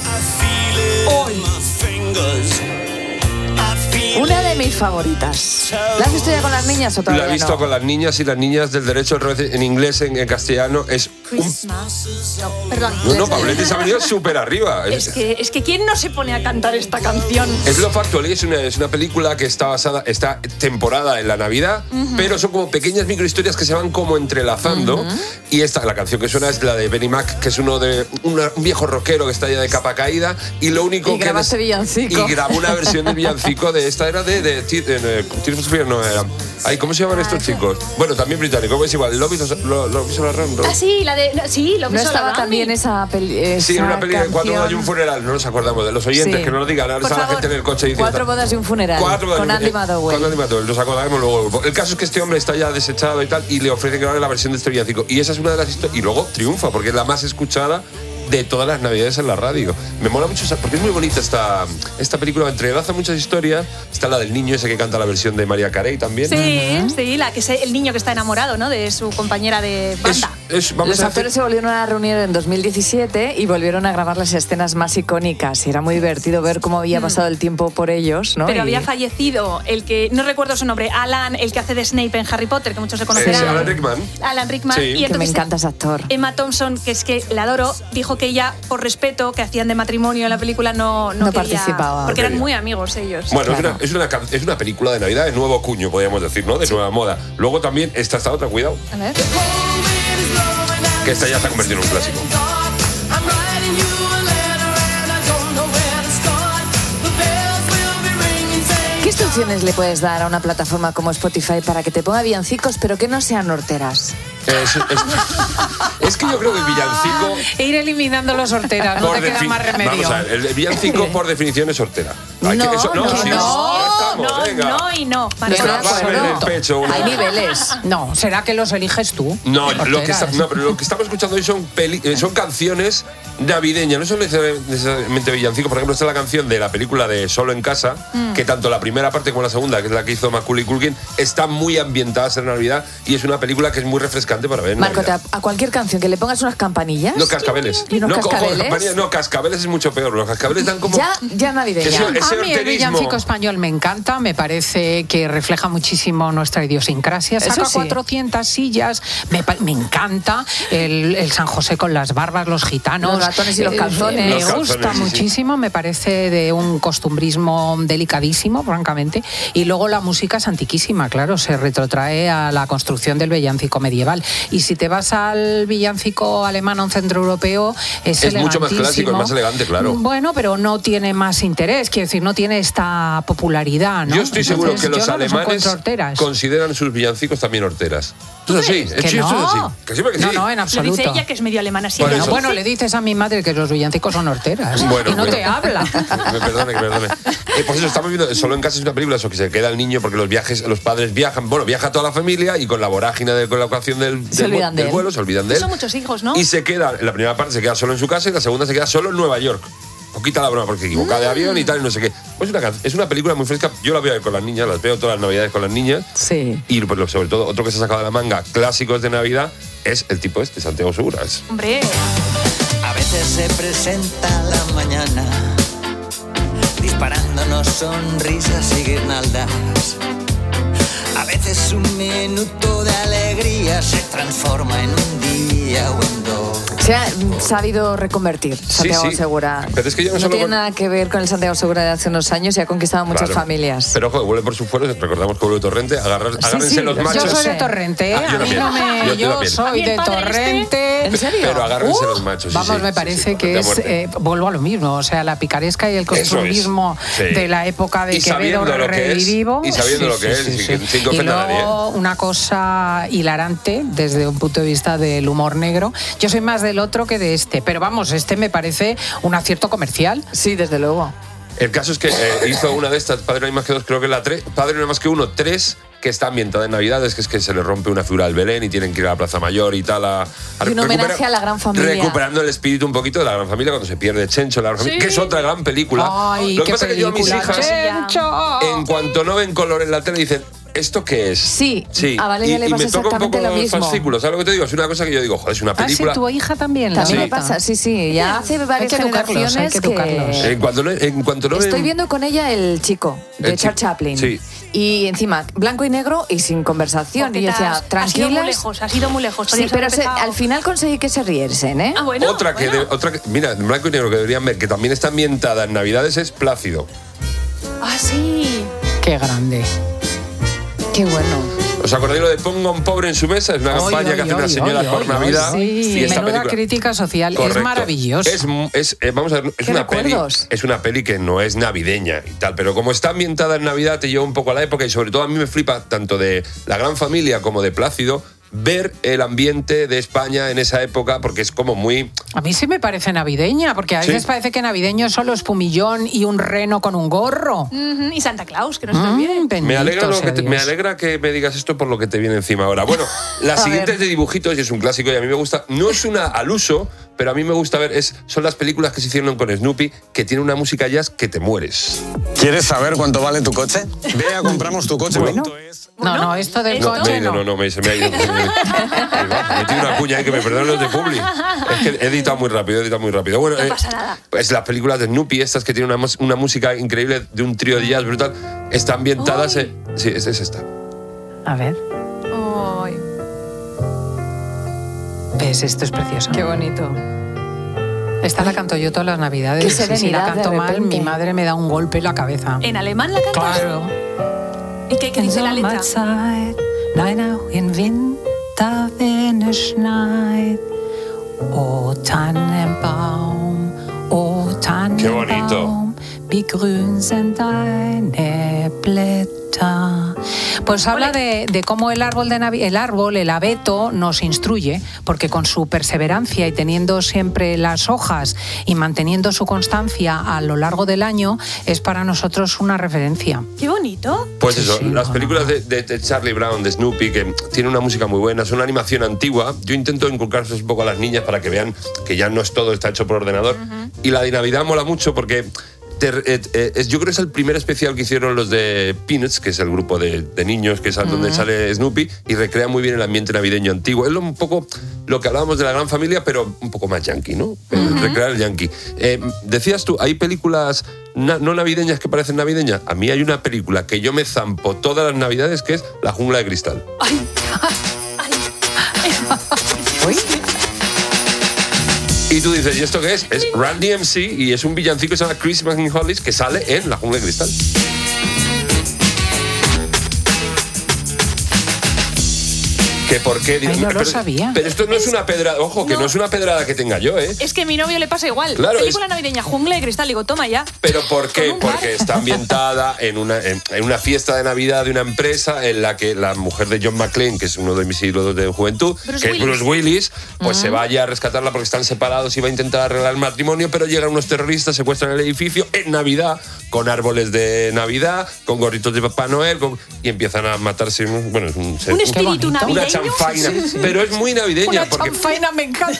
Una de mis favoritas. ¿La has visto ya con las niñas o todavía La he visto no? con las niñas y las niñas del derecho al revés en inglés, en castellano. Es Perdón. No, Paulete se ha venido súper arriba. Es que ¿quién no se pone a cantar esta canción? Es Love Actually, es una película que está temporada en la Navidad, pero son como pequeñas microhistorias que se van como entrelazando. Y la canción que suena es la de Benny Mac, que es un viejo rockero que está ya de capa caída. Y lo único que grabaste villancico. Y grabó una versión del villancico de esta, era de Tears for Fears, no era. Ay, ¿cómo se llaman estos chicos? Bueno, también británico, es igual. Love is all around. Ah, sí, la de. Sí, Love ¿No is all estaba around también me. esa peli? Sí, en una película cuando hay un funeral, no nos acordamos de los oyentes, Sí. que no lo digan, ahora Por está la favor, gente en el coche diciendo. 4 bodas y un funeral. 4 bodas con Andy Madowell. Con Andy Madowell, nos acordaremos luego. El caso es que este hombre está ya desechado y tal, y le ofrece que haga la versión de este villancico. Y esa es una de las historias. Y luego triunfa, porque es la más escuchada de todas las Navidades en la radio. Me mola mucho, porque es muy bonita esta película, entrelaza muchas historias. Está la del niño ese que canta la versión de Mariah Carey también. Sí, la que es el niño que está enamorado, ¿no? De su compañera de banda. Los actores se volvieron a reunir en 2017 y volvieron a grabar las escenas más icónicas. Y era muy divertido ver cómo había pasado el tiempo por ellos, ¿no? Pero había fallecido el que, no recuerdo su nombre, Alan, el que hace de Snape en Harry Potter, que muchos le conocerán. Alan Rickman. Alan Rickman. Sí. Y que me entonces encanta ese actor. Emma Thompson, que es que la adoro, dijo que ella, por respeto, que hacían de matrimonio en la película, no quería, participaba. porque eran muy amigos ellos. Bueno, es una película de Navidad de nuevo cuño, podríamos decir, ¿no? De nueva moda. Luego también está esta otra, cuidado, A ver. que esta ya se ha convertido en un clásico. ¿Qué instrucciones le puedes dar a una plataforma como Spotify para que te ponga villancicos, pero que no sean horteras? Es que yo creo que el villancico... E ir eliminando los horteras, no te queda más remedio. Vamos a ver, el villancico por definición es hortera. No y no. Hay niveles. No, ¿será que los eliges tú? No, pero lo que estamos escuchando hoy son canciones navideñas, no son necesariamente villancicos. Por ejemplo, esta es la canción de la película de Solo en Casa, que tanto la primera parte como la segunda, que es la que hizo Macaulay Culkin, están muy ambientadas en Navidad y es una película que es muy refrescante para ver en Marco, Navidad. a cualquier canción que le pongas unas campanillas. No, cascabeles. ¿Y unos cascabeles? No, cascabeles es mucho peor. Los cascabeles dan como... Ya navideña. A mí el villancico español me encanta, me parece que refleja muchísimo nuestra idiosincrasia. Saca 400 sillas, me encanta el San José con las barbas, los gitanos. Los ratones y los calzones. Me gusta muchísimo, me parece de un costumbrismo delicadísimo, francamente. Y luego la música es antiquísima, claro, se retrotrae a la construcción del villancico medieval. Y si te vas al villancico alemán o centroeuropeo, es mucho más clásico, es más elegante, claro. Bueno, pero no tiene más interés, quiero decir, no tiene esta popularidad ya, ¿no? Yo estoy seguro que los alemanes horteras. consideran sus villancicos también horteras. Entonces sí, ¿Que esto no? es así. Que sí, porque sí. No, en absoluto. Lo dice ella, que es medio alemana siempre. Por eso. Bueno, le dices a mi madre que los villancicos son horteras. Bueno, y no te habla. Me perdone. Pues eso, estamos viendo Solo en casa es una película, eso que se queda el niño porque los padres viajan, viaja toda la familia y con la vorágine con la ocasión del vuelo se olvidan de él. Son muchos hijos, ¿no? Y se queda, en la primera parte se queda solo en su casa y en la segunda se queda solo en Nueva York. O quita la broma porque equivoca de avión y tal y no sé qué. Pues es una película muy fresca. Yo la voy a ver con las niñas, las veo todas las navidades con las niñas. Sí. Y sobre todo, otro que se ha sacado de la manga, clásicos de Navidad, es el tipo Santiago Segura. Hombre. A veces se presenta la mañana disparándonos sonrisas y guirnaldas. A veces un minuto de alegría se transforma en un día o en dos. Se ha sabido reconvertir Santiago Segura. Pero es que yo no tiene nada que ver con el Santiago Segura de hace unos años y ha conquistado muchas familias. Pero ojo, vuelve por su fuero, recordamos que vuelve Torrente, agárrense los machos. Yo soy de Torrente, yo soy de Torrente. ¿En serio? Pero agárrense los machos. Vamos, me parece que es, vuelvo a lo mismo, o sea, la picaresca y el costumbrismo de la época de Quevedo revivo. Y sabiendo lo que es, sin que ofenda a nadie. Y luego una cosa hilarante desde un punto de vista del humor negro. Yo soy más del otro que de este, pero vamos, este me parece un acierto comercial. Sí, desde luego. El caso es que hizo una de estas, Padre no hay más que dos, creo que la 3, Padre no hay más que uno, 3, que está ambientada en Navidades, que es que se le rompe una figura del Belén y tienen que ir a la Plaza Mayor y tal. Y un homenaje a la gran familia. Recuperando el espíritu un poquito de la gran familia cuando se pierde Chencho, la gran familia, que es otra gran película. Ay, lo que pasa es que yo a mis hijas, Chencho. en cuanto no ven color en la tele, dicen, ¿esto qué es? Sí, a Valeria le pasa exactamente lo mismo. Fascículos, ¿sabes lo que te digo? Es una cosa que yo digo, joder, es una película. Ah, sí, tu hija también. También me pasa, sí. Ya hace varias generaciones que... En cuanto no Estoy ven... viendo con ella El Chico, de Charles Chaplin. Sí. Y encima, blanco y negro y sin conversación. Porque y yo decía, tranquilas. Has ido muy lejos. Sí, pero al final conseguí que se riesen, ¿eh? Ah, bueno. Otra que, mira, en blanco y negro que deberían ver, que también está ambientada en Navidades, es Plácido. Ah, sí. Qué grande. Qué bueno. ¿Os acordáis lo de Ponga un pobre en su mesa? Es una campaña que hace una señora por Navidad. Sí, y esta menuda película, crítica social. correcto, Es maravilloso. Vamos a ver, es una peli que no es navideña y tal, pero como está ambientada en Navidad te lleva un poco a la época y sobre todo a mí me flipa tanto de La Gran Familia como de Plácido ver el ambiente de España en esa época porque es como muy... A mí sí me parece navideña, porque a veces parece que navideño es solo espumillón y un reno con un gorro. Y Santa Claus, que no se te olvide. Me alegra que me digas esto por lo que te viene encima ahora. Bueno, la siguiente es de dibujitos y es un clásico y a mí me gusta. No es una al uso, pero a mí me gusta ver, son las películas que se hicieron con Snoopy, que tiene una música jazz que te mueres. ¿Quieres saber cuánto vale tu coche? Ve a compramos tu coche. Bueno. No, esto del coche no, se me ha ido. Metí una cuña ahí que me perdonen los de Publi. Es que he editado muy rápido. Bueno, no pasa nada. Pues las películas de Snoopy, estas que tienen una música increíble de un trío de jazz brutal, están ambientadas... Sí, es esta. A ver. Ay. ¿Ves? Esto es precioso. Qué bonito. Esta la canto yo todas las Navidades. Qué serenidad, si la canto de mal, repente. mi madre me da un golpe en la cabeza. ¿En alemán la cantas? Claro. ¿Y qué dice la letra? Nein, auch in Winter, wenn es schneit. Oh Tannenbaum, oh Tannenbaum. Qué bonito. Wie grün sind deine Blätter. Pues habla de cómo el árbol, el abeto, nos instruye, porque con su perseverancia y teniendo siempre las hojas y manteniendo su constancia a lo largo del año, es para nosotros una referencia. ¡Qué bonito! Pues eso, las películas de Charlie Brown, de Snoopy, que tienen una música muy buena, son una animación antigua. Yo intento inculcarles un poco a las niñas para que vean que ya no es todo, está hecho por ordenador. Y la de Navidad mola mucho porque... yo creo que es el primer especial que hicieron los de Peanuts, que es el grupo de niños que es donde sale Snoopy, y recrea muy bien el ambiente navideño antiguo. Es un poco lo que hablábamos de La Gran Familia, pero un poco más yankee, ¿no? Recrear el yankee. Decías tú, hay películas no navideñas que parecen navideñas. A mí hay una película que yo me zampo todas las Navidades, que es La Jungla de Cristal. ¿Uy? Y tú dices, ¿y esto qué es? Es Run DMC y es un villancico que se llama Christmas in Hollis que sale en La Jungla de Cristal. ¿Que por qué? Ay, no lo sabía. Pero esto no es una pedrada, ojo, que no es una pedrada que tenga yo, ¿eh? Es que a mi novio le pasa igual. Claro, Película navideña, Jungla de Cristal, digo, toma ya. ¿Pero por qué? Porque está ambientada en una fiesta de Navidad de una empresa en la que la mujer de John McClane, que es uno de mis ídolos de juventud, es Bruce Willis, pues se vaya a rescatarla porque están separados y va a intentar arreglar el matrimonio, pero llegan unos terroristas, secuestran el edificio en Navidad, con árboles de Navidad, con gorritos de Papá Noel, y empiezan a matarse. Bueno, es un espíritu navideño. Una chanfaina, pero es muy navideña. Una chanfaina me encanta.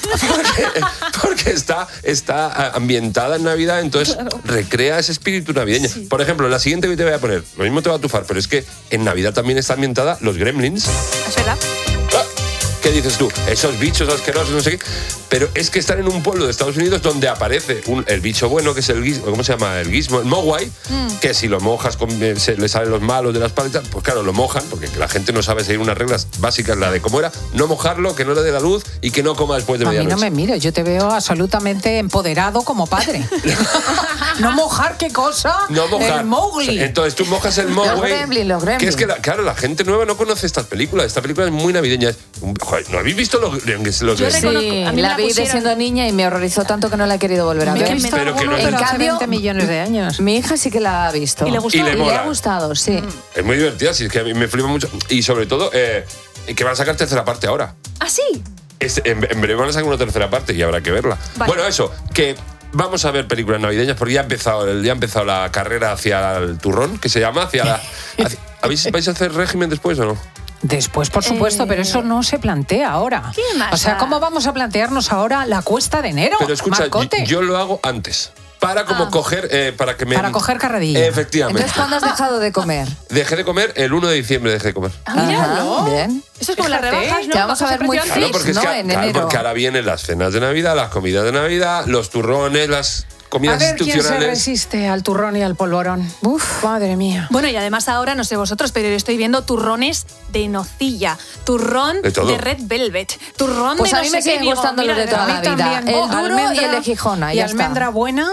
Porque está ambientada en Navidad, entonces recrea ese espíritu navideño. Sí. Por ejemplo, la siguiente que te voy a poner, lo mismo te va a tufar, pero es que en Navidad también está ambientada Los Gremlins. Es verdad. ¿Qué dices tú? Esos bichos asquerosos, no sé qué. Pero es que están en un pueblo de Estados Unidos donde aparece el bicho bueno, que es el guismo, ¿cómo se llama? El guismo, el mogwai, que si lo mojas le salen los malos de las paletas, pues claro, lo mojan, porque la gente no sabe seguir unas reglas básicas, la de cómo era, no mojarlo, que no le dé la luz y que no coma después de medianoche. A mí no me mires, yo te veo absolutamente empoderado como padre. ¿No mojar qué cosa? No mojar. El Mowgli. Entonces tú mojas el mogwai. Los Gremlins. Que es que, claro, la gente nueva no conoce estas películas. Esta película es muy navideña. Joder, ¿no habéis visto los Gremlins? Sí, la vi de siendo niña y me horrorizó tanto que no la he querido volver a ver. Pero que no es... En cambio, 20 millones de años. Mi hija sí que la ha visto. ¿Y le gustó? Y le ha gustado, sí. Es muy divertida, sí, es que a mí me flipa mucho. Y sobre todo, que van a sacar tercera parte ahora. ¿Ah, sí? En breve van a sacar una tercera parte y habrá que verla. Vale. Bueno, eso, que vamos a ver películas navideñas porque ya ha empezado la carrera hacia el turrón, que se llama, ¿vais a hacer régimen después o no? Después, por supuesto, pero eso no se plantea ahora. ¿Qué más? O sea, ¿cómo vamos a plantearnos ahora la cuesta de enero? Pero escucha, yo lo hago antes. Para como coger, para que me... Para coger carrerilla. Efectivamente. Entonces, ¿cuándo has dejado de comer? Dejé de comer el 1 de diciembre, dejé de comer. Míralo. Bien. Eso es como las rebajas, ¿no? Te vamos a ver muy fit, ¿no? En enero. Porque ahora vienen las cenas de Navidad, las comidas de Navidad, los turrones, las comidas a ver institucionales. ¿Quién se resiste al turrón y al polvorón? Uf, madre mía. Bueno, y además ahora, no sé vosotros, pero yo estoy viendo turrones de nocilla, turrón de red velvet, turrón pues de a mí me siguen gustando los de toda la vida. El duro y el de Gijona. Y almendra buena,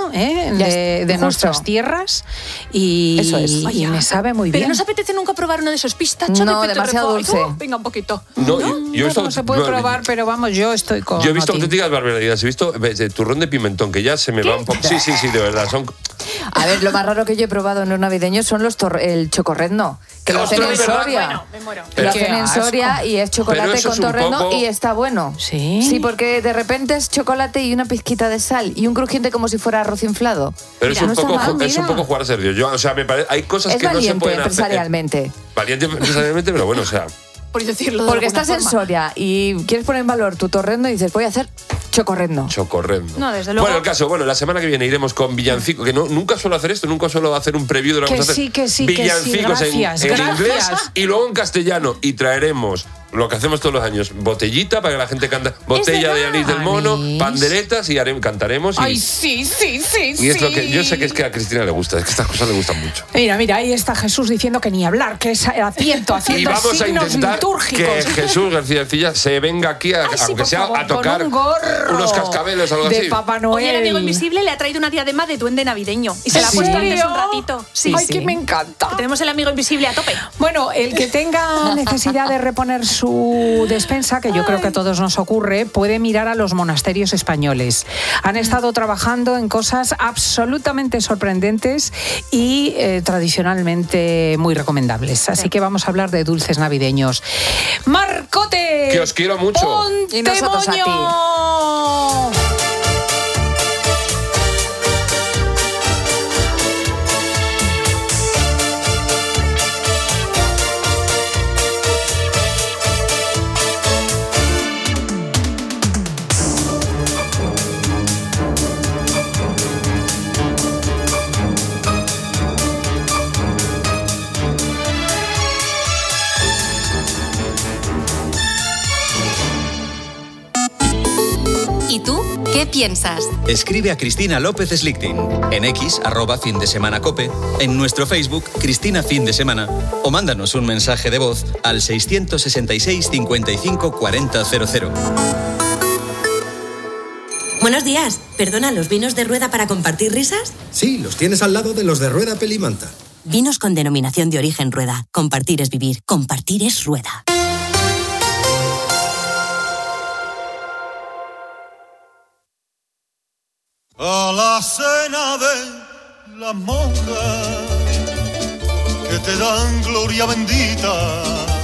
de nuestras tierras. Y, eso es. Y me sabe muy bien. ¿Pero no os apetece nunca probar uno de esos pistachos no, de demasiado dulce. Venga, un poquito. No se puede probar, pero vamos, yo estoy con... Yo he visto auténticas barbaridades. He visto turrón de pimentón, que ya se me va un poco... Sí, de verdad. A ver, lo más raro que yo he probado en los navideños son el chocorrendo. Que lo hacen en Soria. Bueno, me muero. Lo hacen en Soria y es chocolate con torrendo y está bueno. ¿Sí? Sí, porque de repente es chocolate y una pizquita de sal y un crujiente como si fuera arroz inflado. Pero es un poco jugar a ser Dios. O sea, me parece, hay cosas que no se pueden hacer. Valiente empresarialmente, pero bueno, o sea... Por decirlo porque estás en Soria y quieres poner en valor tu torrendo y dices, voy a hacer chocorrendo. No, desde luego. Bueno, el caso, la semana que viene iremos con villancicos, que nunca suelo hacer esto, nunca suelo hacer un preview de lo que vamos a hacer. Villancicos en inglés y luego en castellano. Y traeremos lo que hacemos todos los años, botellita para que la gente cante, botella de anís del mono, panderetas y cantaremos. Ay, sí. Y es lo que yo sé que es que a Cristina le gusta, es que estas cosas le gustan mucho. Mira, ahí está Jesús diciendo que ni hablar, que es haciendo y vamos a intentar que Jesús García Ercilla se venga aquí, aunque sea a tocar unos cascabeles o algo así. De Papá Noel. Oye, el amigo invisible le ha traído una diadema de duende navideño y se la ha puesto antes un ratito. Ay, que me encanta. Que tenemos el amigo invisible a tope. Bueno, el que tenga necesidad de reponer su despensa, que yo creo que a todos nos ocurre, puede mirar a los monasterios españoles. Han estado trabajando en cosas absolutamente sorprendentes y tradicionalmente muy recomendables. Así que vamos a hablar de dulces navideños. ¡Marcote! Que os quiero mucho. ¡Ponte y nosotros moño! A ti. ¿Y tú? ¿Qué piensas? Escribe a Cristina López Slichting, en X, @findesemanacope, en nuestro Facebook, Cristina Fin de Semana, o mándanos un mensaje de voz al 666 55 40 00. Buenos días. Perdona, ¿los vinos de Rueda para compartir risas? Sí, los tienes al lado de los de Rueda Pelimanta. Vinos con denominación de origen Rueda. Compartir es vivir. Compartir es Rueda. la cena de las monjas que te dan gloria bendita.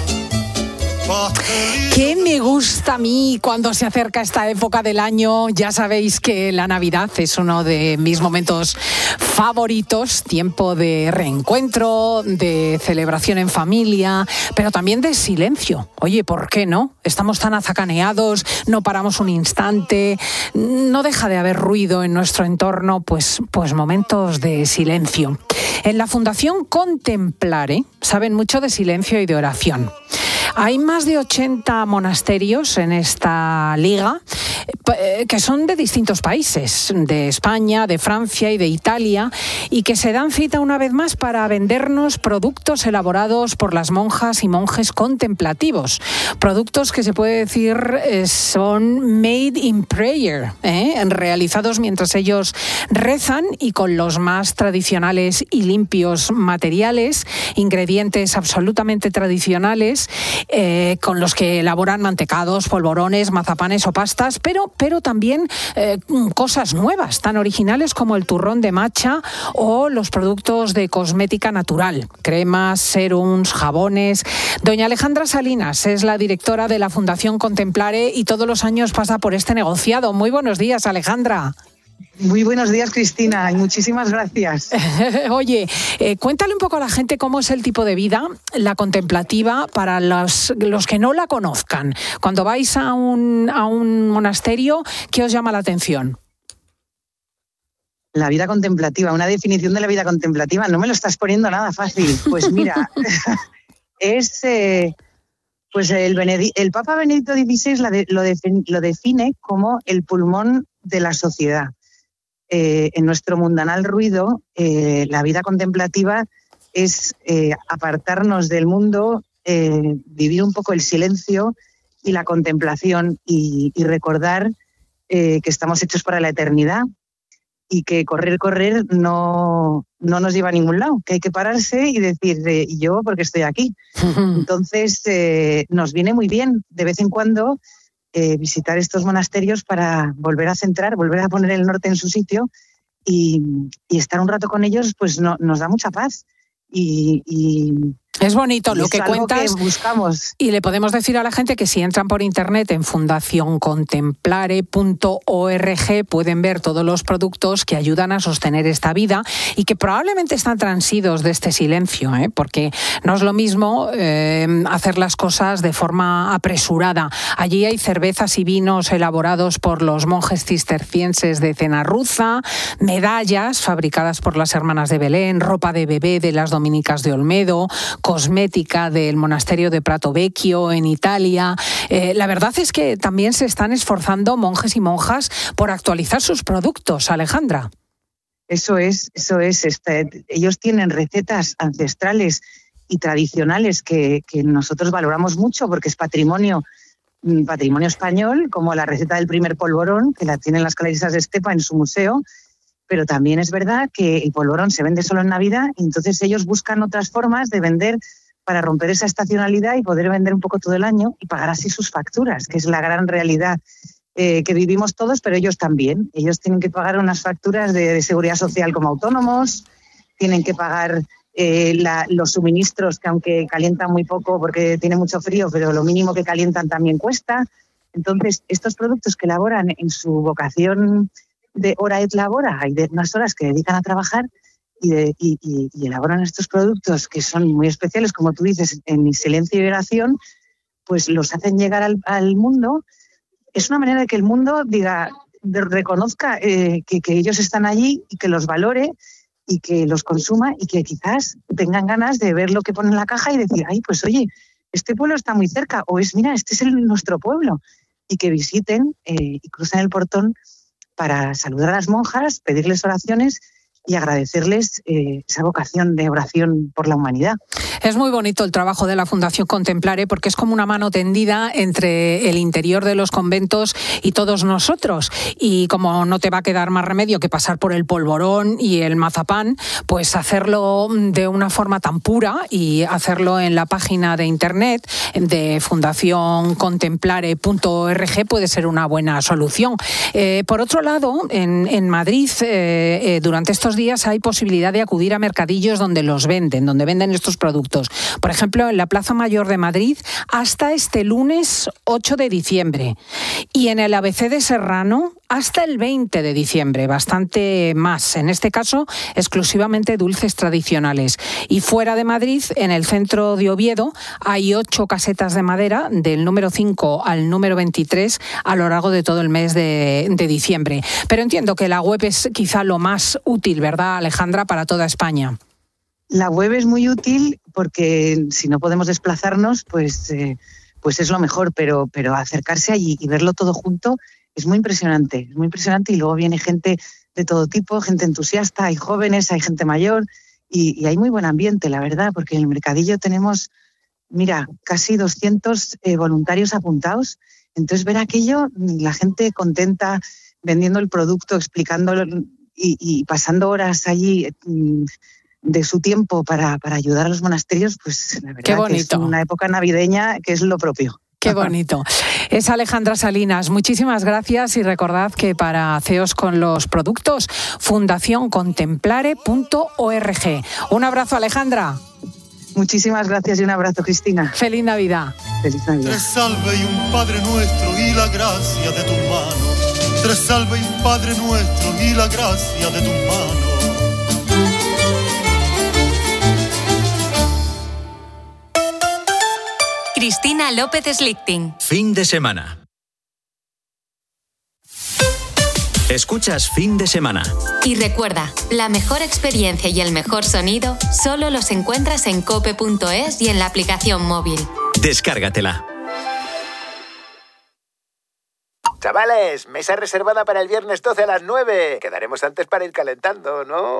¿Qué me gusta a mí cuando se acerca esta época del año? Ya sabéis que la Navidad es uno de mis momentos favoritos, tiempo de reencuentro, de celebración en familia, pero también de silencio. Oye, ¿por qué no? Estamos tan azacaneados, no paramos un instante, no deja de haber ruido en nuestro entorno, pues momentos de silencio. En la Fundación Contemplare saben mucho de silencio y de oración. Hay más de 80 monasterios en esta liga que son de distintos países, de España, de Francia y de Italia, y que se dan cita una vez más para vendernos productos elaborados por las monjas y monjes contemplativos. Productos que se puede decir son made in prayer, realizados mientras ellos rezan y con los más tradicionales y limpios materiales, ingredientes absolutamente tradicionales, con los que elaboran mantecados, polvorones, mazapanes o pastas, pero también cosas nuevas, tan originales como el turrón de matcha o los productos de cosmética natural, cremas, serums, jabones. Doña Alejandra Salinas es la directora de la Fundación Contemplare y todos los años pasa por este negociado. Muy buenos días, Alejandra. Muy buenos días, Cristina, y muchísimas gracias. Oye, cuéntale un poco a la gente cómo es el tipo de vida, la contemplativa, para los que no la conozcan. Cuando vais a un monasterio, ¿qué os llama la atención? La vida contemplativa, una definición de la vida contemplativa, no me lo estás poniendo nada fácil. Pues mira, es... Pues el Papa Benedicto XVI lo define como el pulmón de la sociedad. En nuestro mundanal ruido, la vida contemplativa es apartarnos del mundo, vivir un poco el silencio y la contemplación y recordar que estamos hechos para la eternidad y que correr no nos lleva a ningún lado, que hay que pararse y decir, ¿y yo por qué estoy aquí? Entonces nos viene muy bien de vez en cuando visitar estos monasterios para volver a centrar, volver a poner el norte en su sitio y estar un rato con ellos, pues nos da mucha paz. Es bonito lo que cuentas, que buscamos. Y le podemos decir a la gente que si entran por internet en fundacioncontemplare.org pueden ver todos los productos que ayudan a sostener esta vida y que probablemente están transidos de este silencio, porque no es lo mismo hacer las cosas de forma apresurada. Allí hay cervezas y vinos elaborados por los monjes cistercienses de Cenarruza, medallas fabricadas por las hermanas de Belén, ropa de bebé de las dominicas de Olmedo, cosmética del monasterio de Prato Vecchio en Italia. La verdad es que también se están esforzando monjes y monjas por actualizar sus productos, Alejandra. Eso es. Ellos tienen recetas ancestrales y tradicionales que nosotros valoramos mucho porque es patrimonio español, como la receta del primer polvorón, que la tienen las Clarisas de Estepa en su museo. Pero también es verdad que el polvorón se vende solo en Navidad y entonces ellos buscan otras formas de vender para romper esa estacionalidad y poder vender un poco todo el año y pagar así sus facturas, que es la gran realidad que vivimos todos, pero ellos también. Ellos tienen que pagar unas facturas de seguridad social como autónomos, tienen que pagar los suministros que aunque calientan muy poco porque tiene mucho frío, pero lo mínimo que calientan también cuesta. Entonces, estos productos que elaboran en su vocación de hora et labora, hay de unas horas que dedican a trabajar y elaboran estos productos que son muy especiales, como tú dices, en silencio y oración, pues los hacen llegar al mundo. Es una manera de que el mundo reconozca que ellos están allí y que los valore y que los consuma y que quizás tengan ganas de ver lo que pone en la caja y decir, ay, pues oye, este pueblo está muy cerca, o mira, este es nuestro pueblo, y que visiten y crucen el portón para saludar a las monjas, pedirles oraciones y agradecerles esa vocación de oración por la humanidad. Es muy bonito el trabajo de la Fundación Contemplare porque es como una mano tendida entre el interior de los conventos y todos nosotros. Y como no te va a quedar más remedio que pasar por el polvorón y el mazapán, pues hacerlo de una forma tan pura y hacerlo en la página de internet de fundacioncontemplare.org puede ser una buena solución. Por otro lado, en Madrid, durante estos días hay posibilidad de acudir a mercadillos donde venden estos productos. Por ejemplo, en la Plaza Mayor de Madrid hasta este lunes 8 de diciembre y en el ABC de Serrano hasta el 20 de diciembre, bastante más. En este caso, exclusivamente dulces tradicionales. Y fuera de Madrid, en el centro de Oviedo, hay 8 casetas de madera del número 5 al número 23 a lo largo de todo el mes de diciembre. Pero entiendo que la web es quizá lo más útil, ¿verdad, Alejandra, para toda España? La web es muy útil porque si no podemos desplazarnos, pues es lo mejor, pero acercarse allí y verlo todo junto es muy impresionante y luego viene gente de todo tipo, gente entusiasta, hay jóvenes, hay gente mayor y hay muy buen ambiente, la verdad, porque en el mercadillo tenemos, mira, casi 200 voluntarios apuntados, entonces ver aquello, la gente contenta vendiendo el producto, explicándolo y pasando horas allí de su tiempo para ayudar a los monasterios, pues la verdad Qué bonito. Que es una época navideña que es lo propio. Qué bonito. Es Alejandra Salinas. Muchísimas gracias y recordad que para CEOs con los productos, fundacioncontemplare.org. Un abrazo, Alejandra. Muchísimas gracias y un abrazo, Cristina. Feliz Navidad. Feliz Navidad. Tres salve y un Padre Nuestro y la gracia de tus manos. Tres salve y un Padre Nuestro y la gracia de tus manos. Cristina López Slichting. Fin de semana. Escuchas Fin de Semana. Y recuerda, la mejor experiencia y el mejor sonido solo los encuentras en cope.es y en la aplicación móvil. Descárgatela. Chavales, mesa reservada para el viernes 12 a las 9. Quedaremos antes para ir calentando, ¿no?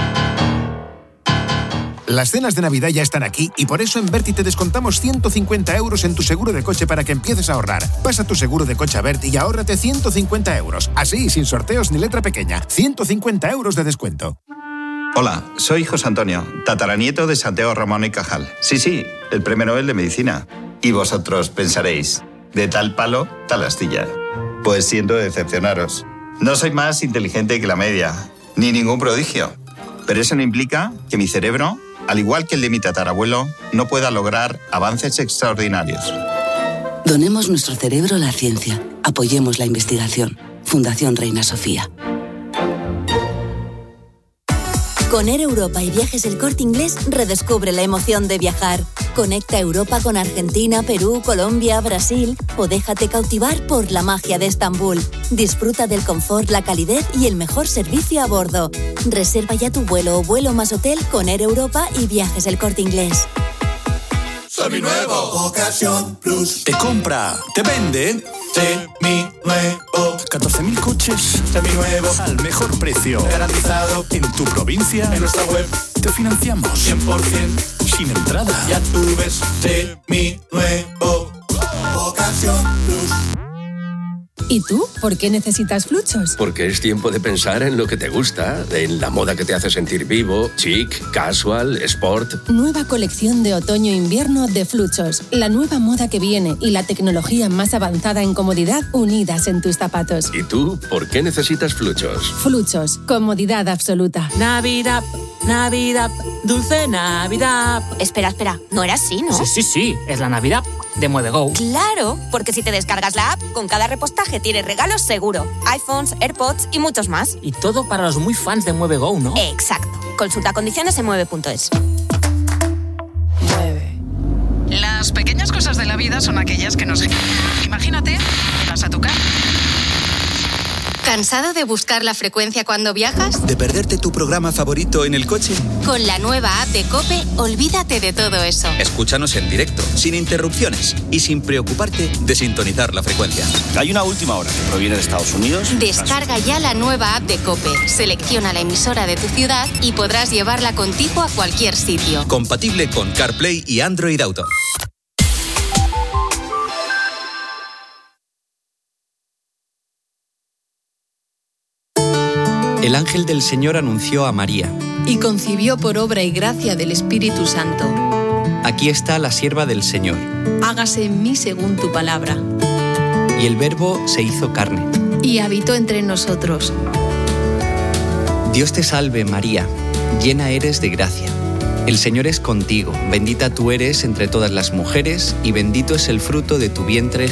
Las cenas de Navidad ya están aquí y por eso en Berti te descontamos 150 euros en tu seguro de coche para que empieces a ahorrar. Pasa tu seguro de coche a Berti y ahórrate 150 euros. Así, sin sorteos ni letra pequeña. 150 euros de descuento. Hola, soy José Antonio, tataranieto de Santiago Ramón y Cajal. Sí, el premio Nobel de Medicina. Y vosotros pensaréis, de tal palo, tal astilla. Pues siento decepcionaros. No soy más inteligente que la media, ni ningún prodigio. Pero eso no implica que mi cerebro, al igual que el de mi tatarabuelo, no pueda lograr avances extraordinarios. Donemos nuestro cerebro a la ciencia. Apoyemos la investigación. Fundación Reina Sofía. Con Air Europa y Viajes El Corte Inglés, redescubre la emoción de viajar. Conecta Europa con Argentina, Perú, Colombia, Brasil o déjate cautivar por la magia de Estambul. Disfruta del confort, la calidez y el mejor servicio a bordo. Reserva ya tu vuelo o vuelo más hotel con Air Europa y Viajes El Corte Inglés. Seminuevo. Ocasión Plus. Te compra, te vende. Seminuevo. 14.000 coches seminuevos al mejor precio. Garantizado. En tu provincia. En nuestra web. Te financiamos. 100%. Sin entrada. Ya tú ves. Seminuevo. Ocasión Plus. ¿Y tú? ¿Por qué necesitas Fluchos? Porque es tiempo de pensar en lo que te gusta, en la moda que te hace sentir vivo, chic, casual, sport. Nueva colección de otoño-invierno de Fluchos. La nueva moda que viene y la tecnología más avanzada en comodidad unidas en tus zapatos. ¿Y tú? ¿Por qué necesitas Fluchos? Fluchos. Comodidad absoluta. Navidad, Navidad, dulce Navidad. Espera, no era así, ¿no? Sí, es la Navidad de MueveGo. Claro, porque si te descargas la app, con cada repostaje tienes regalos seguro. iPhones, AirPods y muchos más. Y todo para los muy fans de MueveGo, ¿no? Exacto. Consulta condiciones en mueve.es. Las pequeñas cosas de la vida son aquellas que nos... Imagínate, vas a tu casa. ¿Cansado de buscar la frecuencia cuando viajas? ¿De perderte tu programa favorito en el coche? Con la nueva app de COPE, olvídate de todo eso. Escúchanos en directo, sin interrupciones y sin preocuparte de sintonizar la frecuencia. Hay una última hora que proviene de Estados Unidos. Descarga ya la nueva app de COPE, selecciona la emisora de tu ciudad y podrás llevarla contigo a cualquier sitio. Compatible con CarPlay y Android Auto. El ángel del Señor anunció a María. Y concibió por obra y gracia del Espíritu Santo. Aquí está la sierva del Señor. Hágase en mí según tu palabra. Y el Verbo se hizo carne. Y habitó entre nosotros. Dios te salve, María, llena eres de gracia. El Señor es contigo, bendita tú eres entre todas las mujeres, y bendito es el fruto de tu vientre,